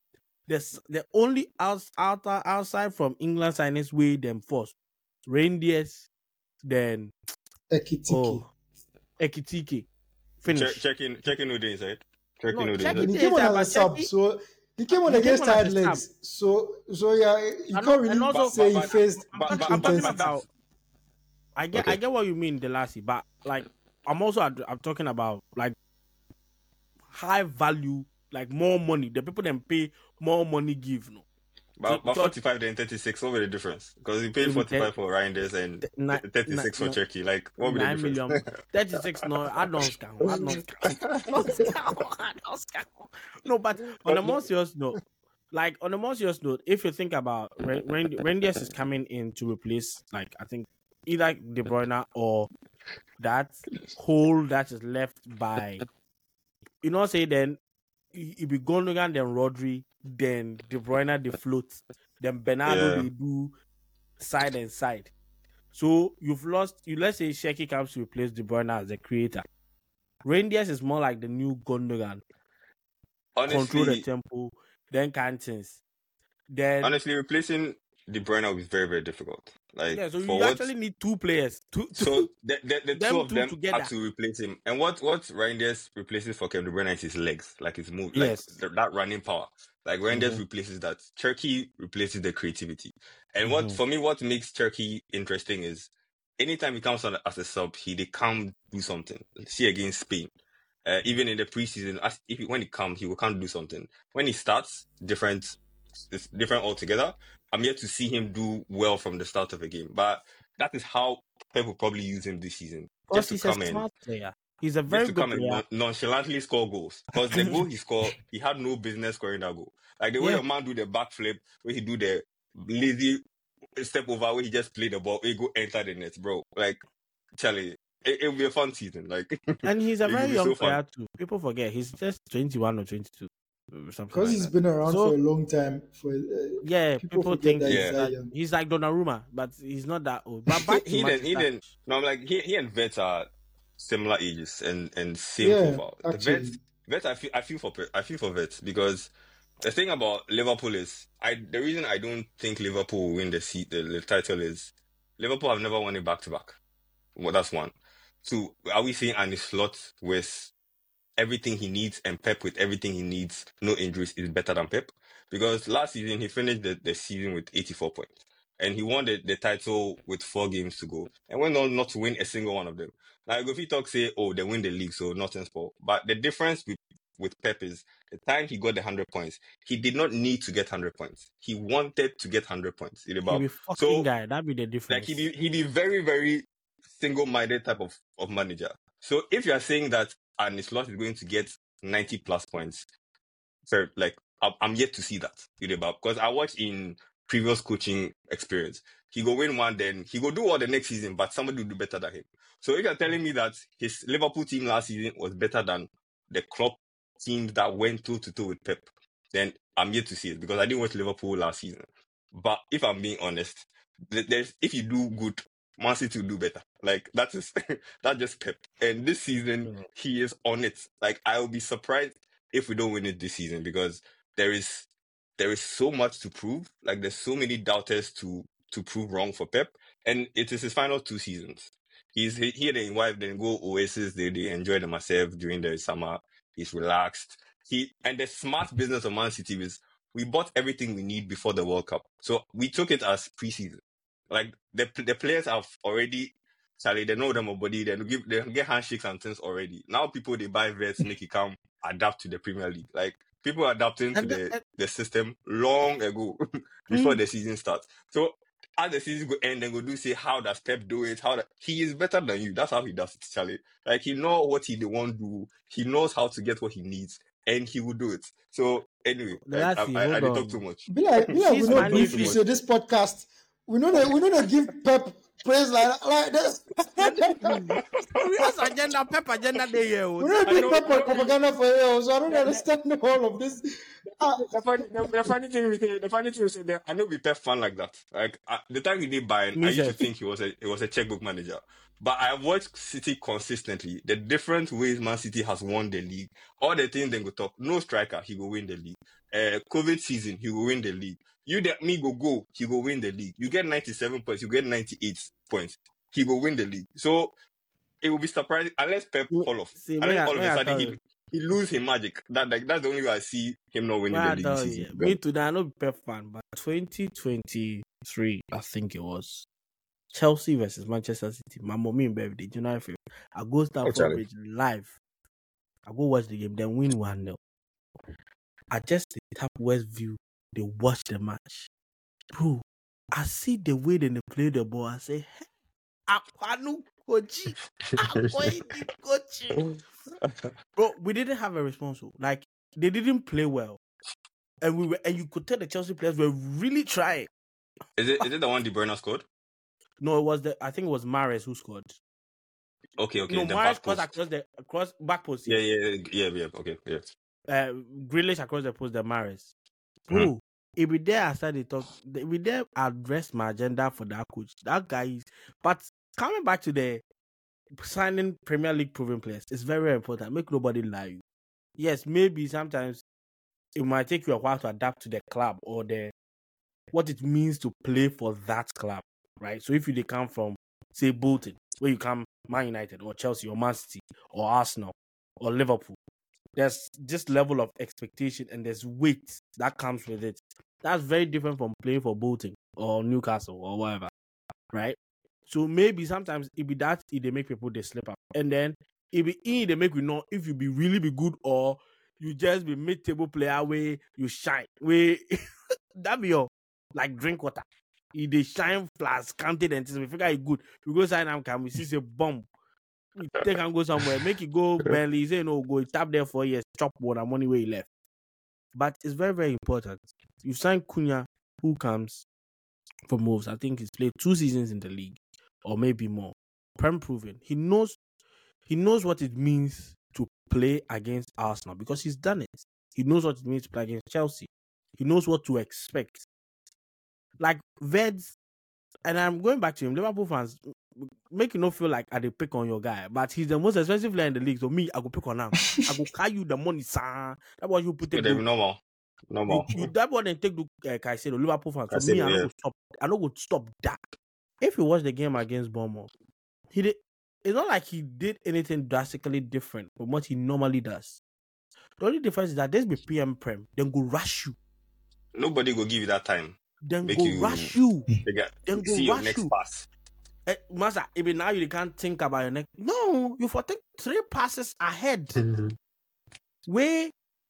the only outside from England signings way them first. Reindeers, then Ekitike. Ekitike. Finish. Checking who they inside. Checking No, who they checking And inside. he came on But as a sub, Turkey- so he came on He against came on as tired a sub. legs. So yeah, you And can't really also- say he faced I'm peak talking intensity. about. I get what you mean, Delassie, but like I'm talking about like high value, like more money. The people that pay more money give no. But So- 45 then 36, what were the difference? Because you paid Maybe 45 for Reinders and 36 for Turkey. Like, what were the 9 difference? million, 36. No, I don't scam. No, but on a more serious note, if you think about Rangers is coming in to replace, like I think either De Bruyne or that hole that is left by, say then it be Gundogan, then Rodri, then De Bruyne they float, then Bernardo Yeah. they do side and side. So you've lost. Let's say Sheki comes to replace De Bruyne as the creator. Rangers is more like the new Gundogan. Control the Honestly, tempo, then Cantons. Then replacing De Bruyne will be very, very difficult. Like, yeah, so for you actually need two players. So the them two of two them together. have to replace him. And what Reinders replaces for Kevin De Bruyne is his legs, like his move, Yes. like that running power. Like Reinders Mhm. replaces that. Turkey replaces the creativity. And what makes Turkey interesting is anytime he comes on as a sub, they come do something. See against Spain. Even in the preseason, when he comes, he will come do something. When he starts, it's different altogether. I'm yet to see him do well from the start of a game, but that is how Pep will probably use him this season. Because Just to he's come a in, smart player. He's a very just to good come player. and nonchalantly score goals. Because the goal he scored, he had no business scoring that goal. Like the way Yeah. a man do the backflip, where he do the lazy step over, where he just play the ball, he go enter the net, bro. Like, Charlie, it will be a fun season. Like, And he's a it will very be young so fun. player too. People forget he's just 21 or 22. Something Because like he's that. been around So- for a long time. Yeah, people people forget think that he's he's, that like, young. he's like Donnarumma, but he's not that old. But back to he Manchester. didn't. No, like he and Vets are similar ages and same Yeah, profile. The actually. Vets, I feel for Vets because the thing about Liverpool is the reason I don't think Liverpool will win the title is Liverpool have never won it back to back. Well, that's one. Two, are we seeing Arne Slot with everything he needs and Pep with everything he needs, no injuries, is better than Pep? Because last season he finished the season with 84 points. And he won the title with 4 games to go. And went on not to win a single one of them. Now, if you talk, say, they win the league, so nothing's fault. But the difference with Pep is the time he got the 100 points, he did not need to get 100 points. He wanted to get 100 points. He be fucking guy. That'd be the difference. Like, he be very, very single-minded type of manager. So if you are saying that Arne Slot is going to get 90 plus points, so like I'm yet to see that because I watched in previous coaching experience. He go win one, then he go do all the next season, but somebody will do better than him. So if you're telling me that his Liverpool team last season was better than the club team that went toe to toe with Pep, then I'm yet to see it because I didn't watch Liverpool last season. But if I'm being honest, if you do good, Man City will do better. Like that's just Pep. And this season he is on it. Like I will be surprised if we don't win it this season because there is so much to prove. Like there's so many doubters to prove wrong for Pep, and it is his final 2 seasons. He's here and wife then go Oasis. They enjoy themselves during the summer. He's relaxed. And the smart business of Man City is we bought everything we need before the World Cup, so we took it as preseason. Like the players have already. Charlie, they know them body. They get handshakes and things already. Now people they buy vets, make it come adapt to the Premier League. Like people are adapting to the system long ago before the season starts. So as the season go end, then go do say how does Pep do it? He is better than you. That's how he does it, Charlie. Like he knows what he want to do. He knows how to get what he needs, and he will do it. So anyway, I talk too much. Be like we know brief you. So this podcast, we know that give Pep praise like this. Yes, agenda, Pep agenda day here. We don't give Pep propaganda for you, so I don't understand all of this. The funny thing is that I know be Pep fan like that. Like the time he did Bayern, I used to think he was a checkbook manager. But I watched City consistently. The different ways Man City has won the league. All the things they go talk. No striker, he will win the league. COVID season, he will win the league. You let me go, he will win the league. You get 97 points, you get 98 points. He will win the league. So it will be surprising unless Pep fall off. See, Unless all of may a I sudden tell you, he lose his magic. That's the only way I see him not winning may the I league tell this you, season. me today, I know Pep fan, but 2023, I think it was Chelsea versus Manchester City. My mommy and birthday, January 5th. I go Stamford Charlie. Bridge live. I go watch the game, then win 1-0. I just tap West View, they watch the match. Bro, I see the way they play the ball. I say, hey, Akwanu Koji, Akwanu Koji. Bro, we didn't have a response. Like, they didn't play well. And you could tell the Chelsea players were really trying. Is it the one De Bruyne scored? No, it was I think it was Mahrez who scored. Okay. No, The Mahrez back post. across back post. Yeah. Okay, yeah. Grealish across the post, the Mahrez. Bro, if we there after they talk, if we there address my agenda for that coach. That guy is. But coming back to the signing Premier League proven players, it's very, very important. Make nobody lie you. Yes, maybe sometimes it might take you a while to adapt to the club or what it means to play for that club, right? So if they come from, say, Bolton, where you come Man United or Chelsea or Man City or Arsenal or Liverpool, there's this level of expectation and there's weight that comes with it. That's very different from playing for Bolton or Newcastle or whatever, right? So maybe sometimes it be that they make people they slip up, and then it be they make you know if you be really be good or you just be mid-table player where you shine, where that be your like drink water. If they shine flash counted and we figure it good, we go sign them. Can we see a bomb? They can go somewhere, make it go barely. Say no, go tap there for years, chop water money where he left. But it's very, very important. You sign Cunha, who comes from Wolves. I think he's played 2 seasons in the league, or maybe more. Prem proven. He knows what it means to play against Arsenal because he's done it. He knows what it means to play against Chelsea. He knows what to expect. Like Veds, and I'm going back to him. Liverpool fans make you not feel like I pick on your guy, but he's the most expensive player in the league. So me, I go pick on him. I go carry you the money, sir. That's why you put it. Normal. You that one and take the Caicedo, Liverpool fans. So Caicedo, me, I don't go stop that. If you watch the game against Bournemouth, it's not like he did anything drastically different from what he normally does. The only difference is that there's be PM Prem, then go rush you. Nobody will give you that time. Then go rush you. Then go see rush your next you. Pass. Master, even now you can't think about your next. No, you for take 3 passes ahead. Where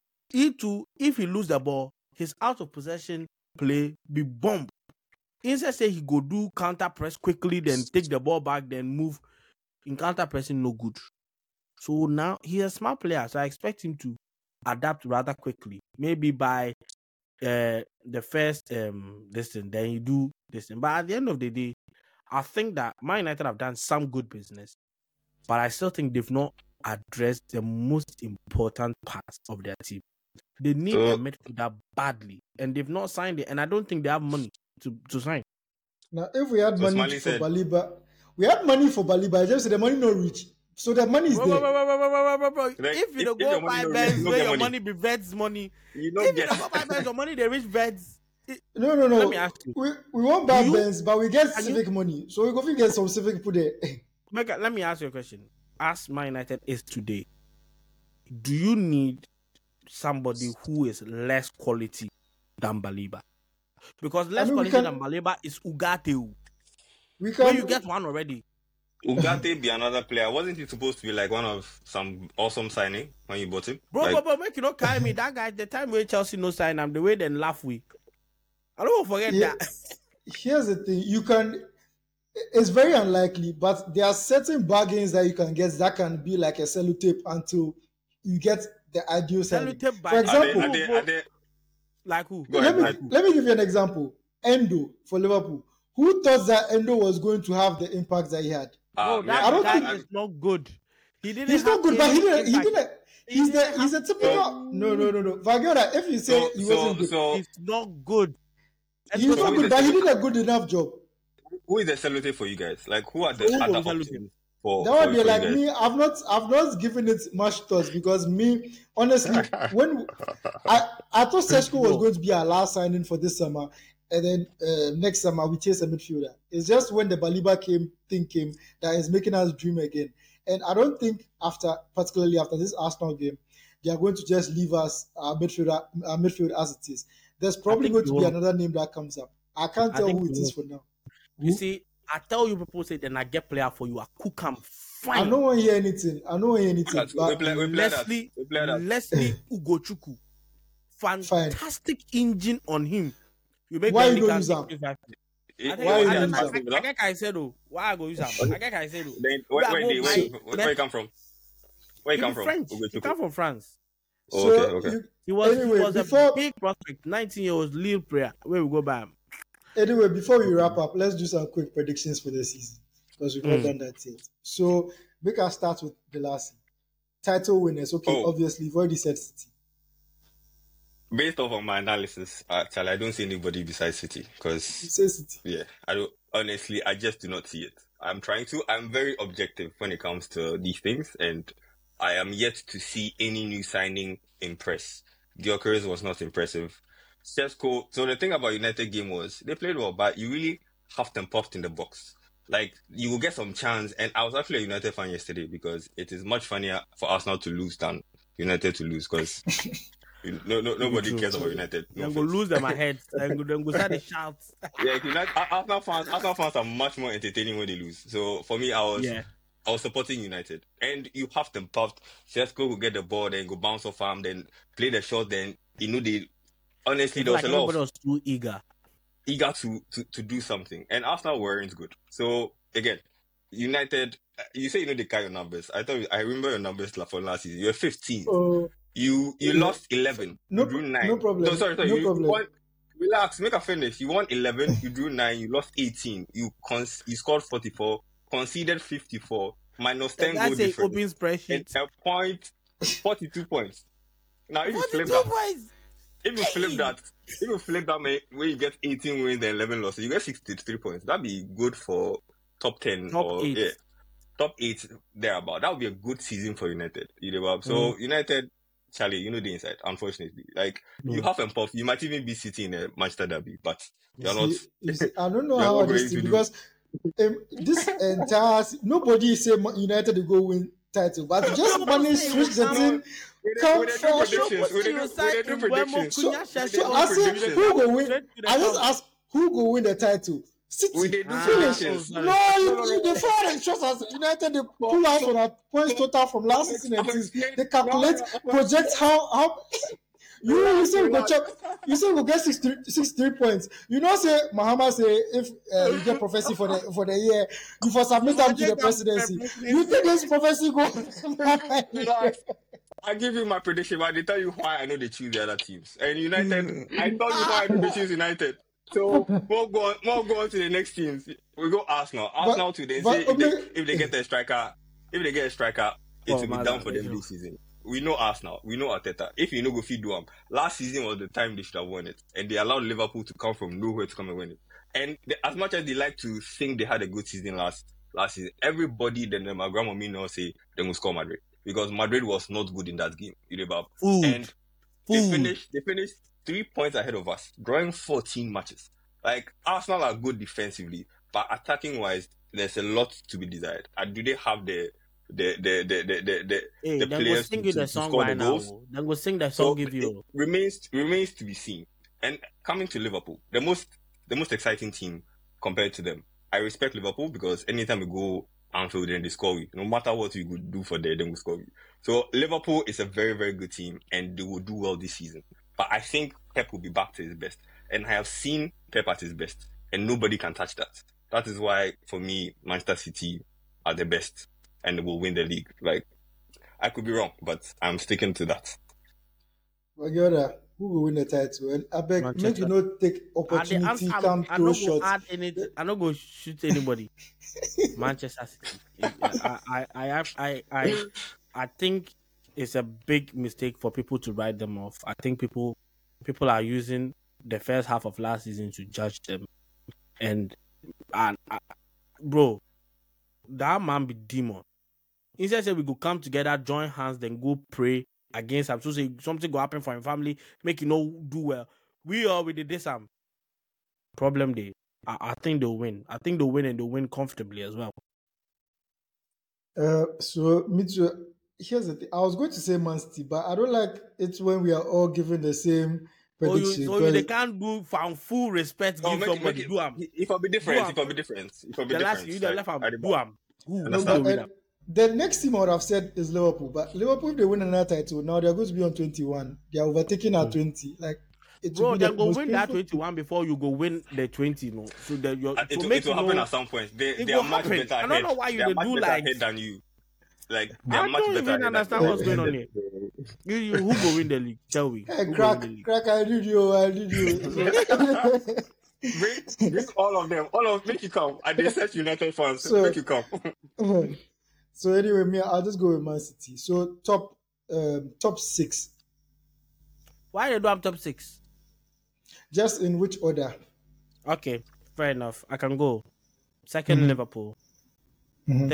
if he lose the ball, his out of possession play be bomb. Instead say he go do counter press quickly, then take the ball back, then move. In counter pressing, no good. So now he's a smart player, so I expect him to adapt rather quickly. Maybe by the first this thing, then you do this thing. But at the end of the day, I think that Man United have done some good business, but I still think they've not addressed the most important parts of their team. They need a midfielder badly, and they've not signed it, and I don't think they have money to sign. Now, if we had money for Baliba, we had money for Baliba. I just said the money not reach. So the money is there. Like, if you don't go buy beds where your money be Veds money, if you don't go buy beds, your money they reach Veds. No. Let me ask you. We won't buy beds, but we get civic money. So we go get some civic put there. Let me ask you a question. As Man United is today, do you need somebody who is less quality than Baliba? Because less quality than Baliba is Ugarte. When you get one already. Ugarte be another player. Wasn't he supposed to be like one of some awesome signing when you bought him? Bro, make you not carry me. That guy, the time where Chelsea no sign him, the way they laugh we. I don't forget that. Here's the thing. It's very unlikely, but there are certain bargains that you can get that can be like a sellotape until you get the ideal signing. For example, like who? Let me give you an example. Endo for Liverpool. Who thought that Endo was going to have the impact that he had? I don't think it's not good. He's not good, but he didn't. He's a typical. No. Vagiola, if you say he wasn't good, he's not good. He's not good, but he did a good enough job. who is the celebrity for you guys? Like, who are the Who other will celebrate? options for That would be you like guys? me. I've not given it much thought because me, honestly, when I thought Seshko was going to be our last signing for this summer, and then next summer we chase a midfielder. It's just when the Baliba thing came that is making us dream again. And I don't think particularly after this Arsenal game, they are going to just leave us our midfield as it is. There's probably going to be another name that comes up. I can't tell who it is for now. You see, I tell you people say then I get player for you. I cook am fine. I don't want to hear anything. But Leslie Ugochukwu, fantastic engine on him. You make why you don't use him? I said, why I go use him? I said, where you come from? Where you come from? French. He come from France. So okay. He was a big prospect. 19-year-old Lille player. Where we go by him. Anyway, before we wrap up, let's do some quick predictions for the season because we've not done that yet. So make us start with the last title winners. Okay, obviously you've already said City. Based off of my analysis, Charlie, I don't see anybody besides City because City. Yeah, I don't. Honestly, I just do not see it. I'm very objective when it comes to these things, and I am yet to see any new signing impress. Gyökeres was not impressive. Seshko. So the thing about United game was they played well, but you really huffed and puffed in the box. Like you will get some chance, and I was actually a United fan yesterday because it is much funnier for Arsenal to lose than United to lose because. Nobody cares about United. They're going to lose them ahead. They're going to start the shouts. Yeah, Arsenal fans are much more entertaining when they lose. So for me, I was supporting United. And you have them puffed. Seshko will get the ball, then go bounce off arm, then play the shot, then honestly there was a lot of was too eager to do something. And Arsenal weren't good. So again, United, you say they carry your numbers. I remember your numbers from last season. You're 15th. You lost 11. You drew 9. No problem. No, sorry. You won, relax, make a finish. You won 11. You drew 9. You lost 18. You scored 44. Conceded 54. Minus 10 goal difference. Open spreadsheet. And a point, 42 points. Now if you flip that, where you get 18 wins and 11 losses, you get 63 points. That'd be good for top 10 top 8 thereabout. That would be a good season for United. So United. Charlie, you know the inside, unfortunately. Like, you have and puff. You might even be sitting in a Manchester derby, but you're not. I don't know how this is because this entire nobody is saying United will go win title, but just manage switch the team. Come for So I said, who will win? I just asked who will win the title. City finish. No, the foreign trust us. United they pull out on a points total from last season. They calculate, project how you say we go check. You say we get 63 points. You know, say Mahama say if you get prophecy for the year, you for submit them to the presidency. You think this prophecy go? I give you my prediction, but I tell you why I know they choose the other teams. And United, I told you why I know they choose United. So we'll go on to the next teams. We go Arsenal. Arsenal today. If they get a striker, it will be down for them this season. We know Arsenal. We know Arteta. If you know go feed them, last season was the time they should have won it, and they allowed Liverpool to come from nowhere to come and win it. And as much as they like to think they had a good season last season, everybody then my grandma now say they will score Madrid because Madrid was not good in that game. They finished 3 points ahead of us, drawing 14 matches. Like, Arsenal are good defensively, but attacking wise, there's a lot to be desired. And do they have the players to score the goals? Then go sing the song give you. Remains to be seen. And coming to Liverpool, the most exciting team compared to them. I respect Liverpool because anytime we go Anfield and they score we, no matter what you could do for them, they will score we. So Liverpool is a very, very good team and they will do well this season. But I think Pep will be back to his best. And I have seen Pep at his best. And nobody can touch that. That is why, for me, Manchester City are the best. And they will win the league. Like, I could be wrong, but I'm sticking to that. Who will win the title? And I beg, make you not take opportunity, come throw shots. I'm not going to shoot anybody. Manchester City. I think it's a big mistake for people to write them off. I think people are using the first half of last season to judge them, and And bro, that man be demon. Instead say we go come together, join hands, then go pray against him. So say something go happen for him family, make you know do well. We all with this problem day. I think they'll win. I think they'll win and they'll win comfortably as well. So me too. Here's the thing. I was going to say Man City, but I don't like it when we are all giving the same prediction. They can't do from full respect. No, give somebody do am. If I'll be different, if I'll be different, if I'll be The last different. you don't left am Like, do am. Who Understand? will win am? The next team I would have said is Liverpool, but Liverpool, if they win another title, now they're going to be on 21. They are overtaking our 20. Like, it Bro, will be then go most win that painful- 21 before you go win the 20. No, so that you're It to will make you happen know. at some point. They It are will much happen. better I ahead. don't know why you They are dey much do better like- ahead than you. Like they are I much don't better even ahead understand than what's going on here. You who go win the league? Tell me. Hey, Who go win the league? crack, I need you. Bring all of them. Make you come. And they set United fans. So- Make you come. So anyway, me, I'll just go with Man City. So top 6. Why they do have top 6? Just in which order? Okay, fair enough. I can go. Second, Mhm. Liverpool. Mhm.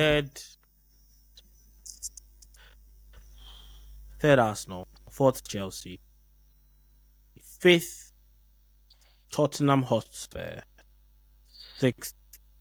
Third, Arsenal. Fourth, Chelsea. Fifth, Tottenham Hotspur. Sixth.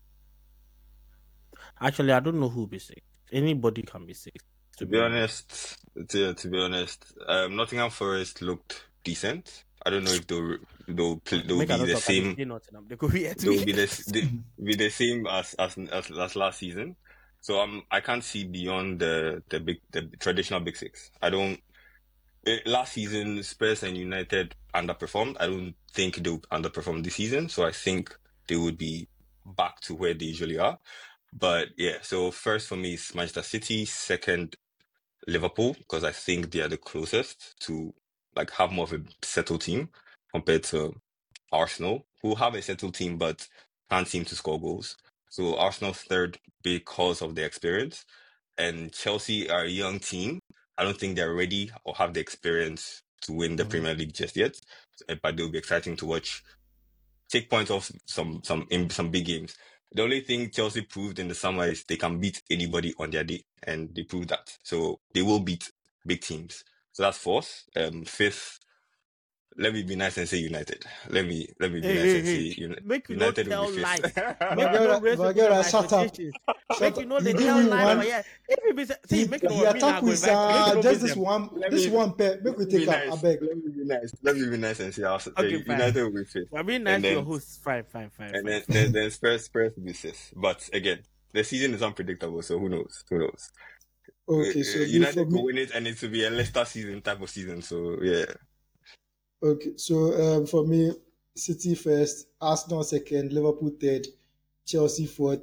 Actually, I don't know who will be sixth. Anybody can be sixth. To be honest, Nottingham Forest looked decent. I don't know if they'll be the same. They could be They'll be the same as last season. So I can't see beyond the traditional big six. Last season Spurs and United underperformed. I don't think they'll underperform this season. So I think they would be back to where they usually are. But yeah, so first for me is Manchester City, second Liverpool, because I think they are the closest to like have more of a settled team compared to Arsenal, who have a settled team but can't seem to score goals. So Arsenal third because of their experience, and Chelsea are a young team. I don't think they're ready or have the experience to win the Premier League just yet, but they'll be exciting to watch. Take points off some big games. The only thing Chelsea proved in the summer is they can beat anybody on their day, and they proved that. So they will beat big teams. So that's fourth. Fifth, let me be nice and say United. Let me be nice and say Make you United not will be tell fifth. lies. Make you not raise shut up. Make you know they You tell give me lies. one. But yeah, if you be see, make you know He what me now attack go with invite. Make you just know this them. one. Let This me- one pair. Make we Be take up. nice. I beg. Let me be nice. Let me be nice and say Okay, fine. United will be fifth. Well, being nice And to your then- host, fine. And then Spurs will be sixth. But again, the season is unpredictable, so who knows? Okay, so United for me- will win it, and it will be a Leicester season type of season. So yeah, Okay, so for me, City first, Arsenal second, Liverpool third, Chelsea fourth,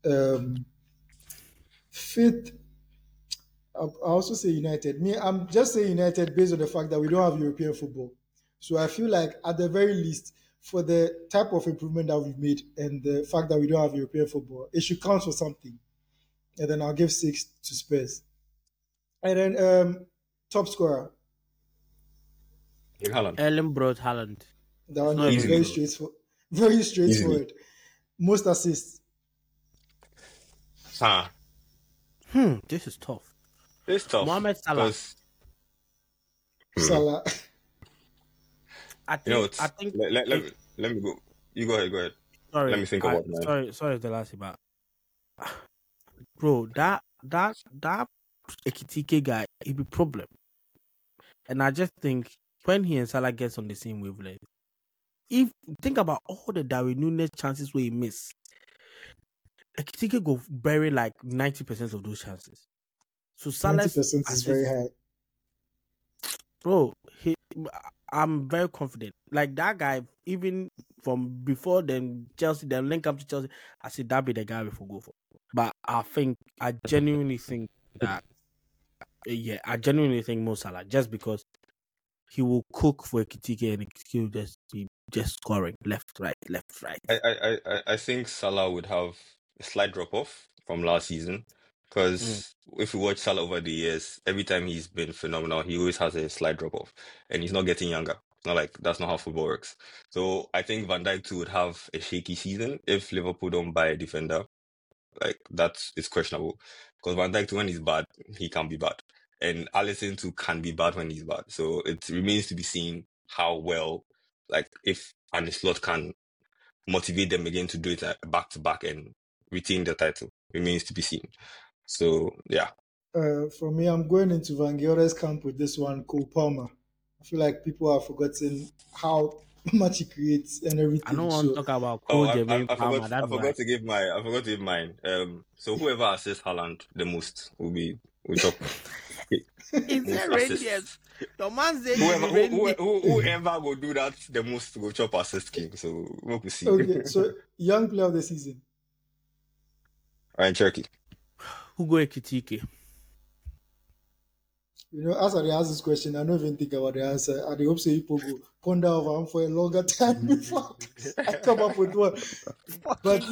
fifth. I also say United. I'm just saying United based on the fact that we don't have European football. So I feel like at the very least, for the type of improvement that we've made and the fact that we don't have European football, it should count for something. And then I'll give 6 to Spurs. And then top scorer. Haaland. Erling Brot Haaland. That one not is easy, very bro. straightforward. Very straightforward. Most assists. This is tough. It's tough. Mohamed Salah. 'cause, Salah. I You know, think. I think. let me go. You go ahead. Sorry, let me think about mine. Sorry, the last about. Bro, that Ekitike guy, he be problem. And I just think when he and Salah gets on the same wavelength, if think about all the Darwin Nunes chances where he miss, Ekitike go bury like 90% of those chances. So Salah 90% is very high. Bro, I'm very confident. Like that guy, even from before then Chelsea, then link up to Chelsea, I said that be the guy we will go for. But I genuinely think that I genuinely think Mo Salah, just because he will cook for Ekitike and Ekitike will just be just scoring left, right. I think Salah would have a slight drop off from last season, because if you watch Salah over the years, every time he's been phenomenal, he always has a slight drop off, and he's not getting younger. Not like that's not how football works. So I think Van Dijk too would have a shaky season if Liverpool don't buy a defender. Like that's it's questionable because Van Dijk too, when he's bad, he can be bad, and Alisson too can be bad when he's bad. So it remains to be seen how well, like if Arne Slot can motivate them again to do it back to back and retain the title. Remains to be seen. So yeah. For me, I'm going into Van Gelder's camp with this one, Cole Palmer. I feel like people have forgotten how much he creates and everything. I don't want to So, talk about Oh, Cole Jermaine I Palmer. forgot. That's I forgot to give my. I forgot to give mine. So whoever assists Haaland the most will chop. Is Most that Rangers? assists. The man said Whoever will do that the most will chop assist king. So we will see. okay, so young player of the season. Ryan Cherky. Hugo Ekitike. You know, as I ask this question, I don't even think about the answer. I hope so people go ponder over him for a longer time before I come up with one. But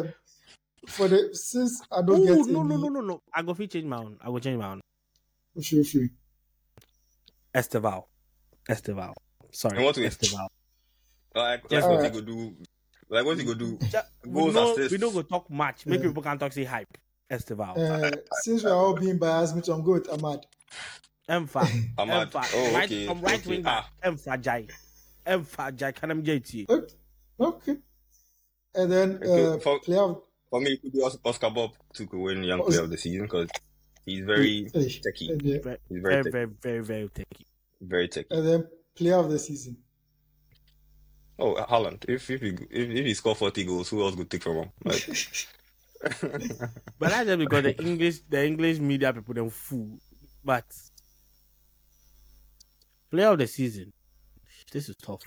since I don't get no. I go change my own. I will change my own. Sure. Esteval. Sorry. And what Esteval. Like what he go do? Like what he go do? We don't go talk much. Maybe people can talk say hype. Esteval. Since we are all being biased, me too, I'm good. Ahmad. Emfa. Ahmad. Oh, okay. From right wing back. Emfa Jai. Can I get it? Okay. And then player. For me, it could be Oscar Bob to win Young Player of the Season because he's very techy. He's very techy. Very techy. And then player of the season. Oh, Haaland. If he score 40 goals, who else would take from him? Like... But that's just because the English media people don't fool. But player of the season, this is tough.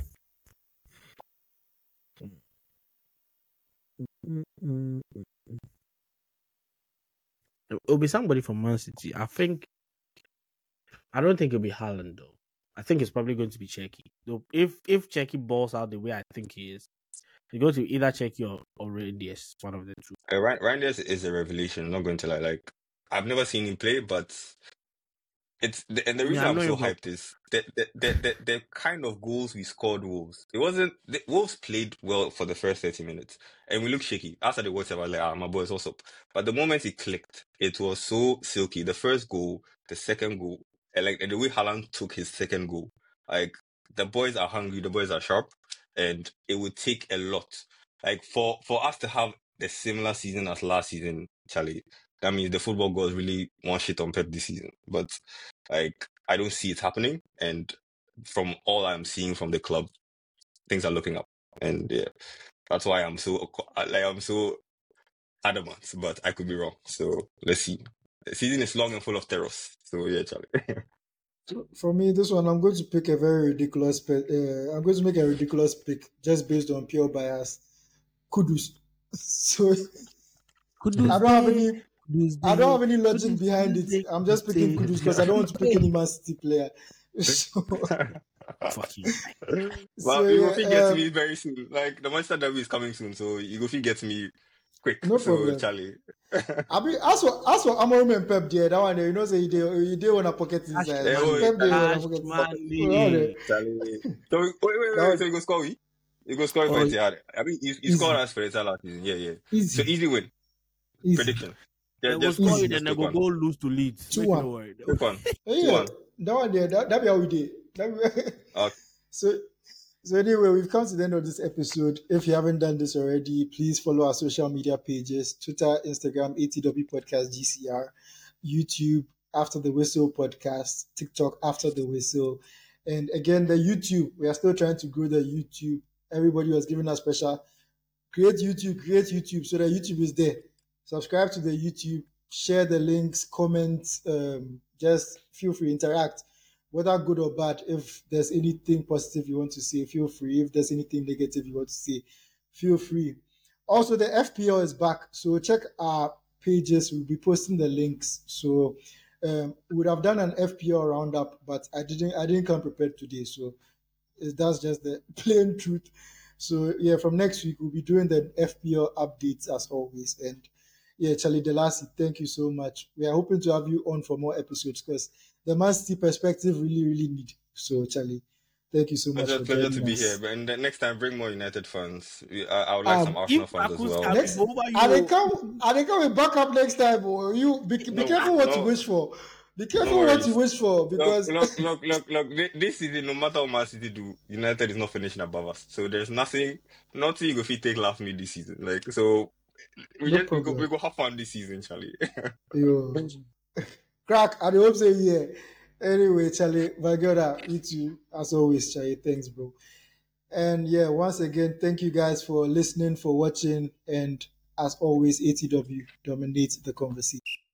It'll be somebody from Man City. I don't think it'll be Haaland though. I think it's probably going to be Cherky. Though if Cherky balls out the way I think he is, he's going to either Cherky or Reyes, one of the two. Reyes is a revelation. I'm not going to like I've never seen him play, but the reason I'm so hyped is the kind of goals we scored Wolves. It wasn't the Wolves played well for the first 30 minutes, and we looked shaky. After the WhatsApp, I was like, my boys, what's up? But the moment it clicked, it was so silky. The first goal, the second goal, and the way Haaland took his second goal, like the boys are hungry, the boys are sharp, and it would take a lot, like for us to have the similar season as last season, Charlie. That means the football gods really want shit on Pep this season. But like I don't see it happening. And from all I'm seeing from the club, things are looking up. And yeah, that's why I'm so adamant, but I could be wrong. So let's see. The season is long and full of terrors. So yeah, Charlie. For me, this one, I'm going to pick a very ridiculous pick. I'm going to make a ridiculous pick just based on pure bias. Kudus. So Kudus, I don't have any logic behind it. I'm just picking Kudus because I don't want to pick any Man City player. So, fuck you. Well, you will get me very soon. Like the Manchester Derby is coming soon, so you will get me quick. No problem, Charlie. I mean, as for Amorim and Pep, there, that one there, you know, say you did want to pocket inside. Pep, they want to pocket. Charlie. So wait. So you go score we? You go score for Etihad. I mean, you scored us for Etihad last season. Yeah. Easy. So easy win. Easy. Prediction. They will score it and they will go lose to Leeds. 2-1. 2-1. Yeah, that one there, that be how we did. Okay. So anyway, we've come to the end of this episode. If you haven't done this already, please follow our social media pages: Twitter, Instagram, ATW Podcast GCR, YouTube After the Whistle Podcast, TikTok After the Whistle, and again the YouTube. We are still trying to grow the YouTube. Everybody was giving us special. Create YouTube so that YouTube is there. Subscribe to the YouTube, share the links, comment, just feel free, interact, whether good or bad. If there's anything positive you want to say, feel free. If there's anything negative you want to say, feel free. Also, the FPL is back, so check our pages. We'll be posting the links. So we would have done an FPL roundup, but I didn't come prepared today, so that's just the plain truth. So yeah, from next week we'll be doing the FPL updates as always. And yeah, Charlie Delasi, thank you so much. We are hoping to have you on for more episodes because the Man City perspective really need. So Charlie, Thank you so much for Pleasure to joining be here. us. But and the next time, bring more United fans. I would like some Arsenal If fans as Bakus well. can Next, over and they you, come with backup next time. Or you be careful what you No, wish for. Be no careful what you worries. wish for because Look. This season, no matter what Man City do, United is not finishing above us. So there's nothing you go fit take last me this season. Like so, no we problem. go have fun this season, Charlie. Yo, crack. I hope say yeah. Anyway, Charlie, my God, you too. As always, Charlie. Thanks, bro. And yeah, once again, thank you guys for listening, for watching, and as always, ATW dominates the conversation.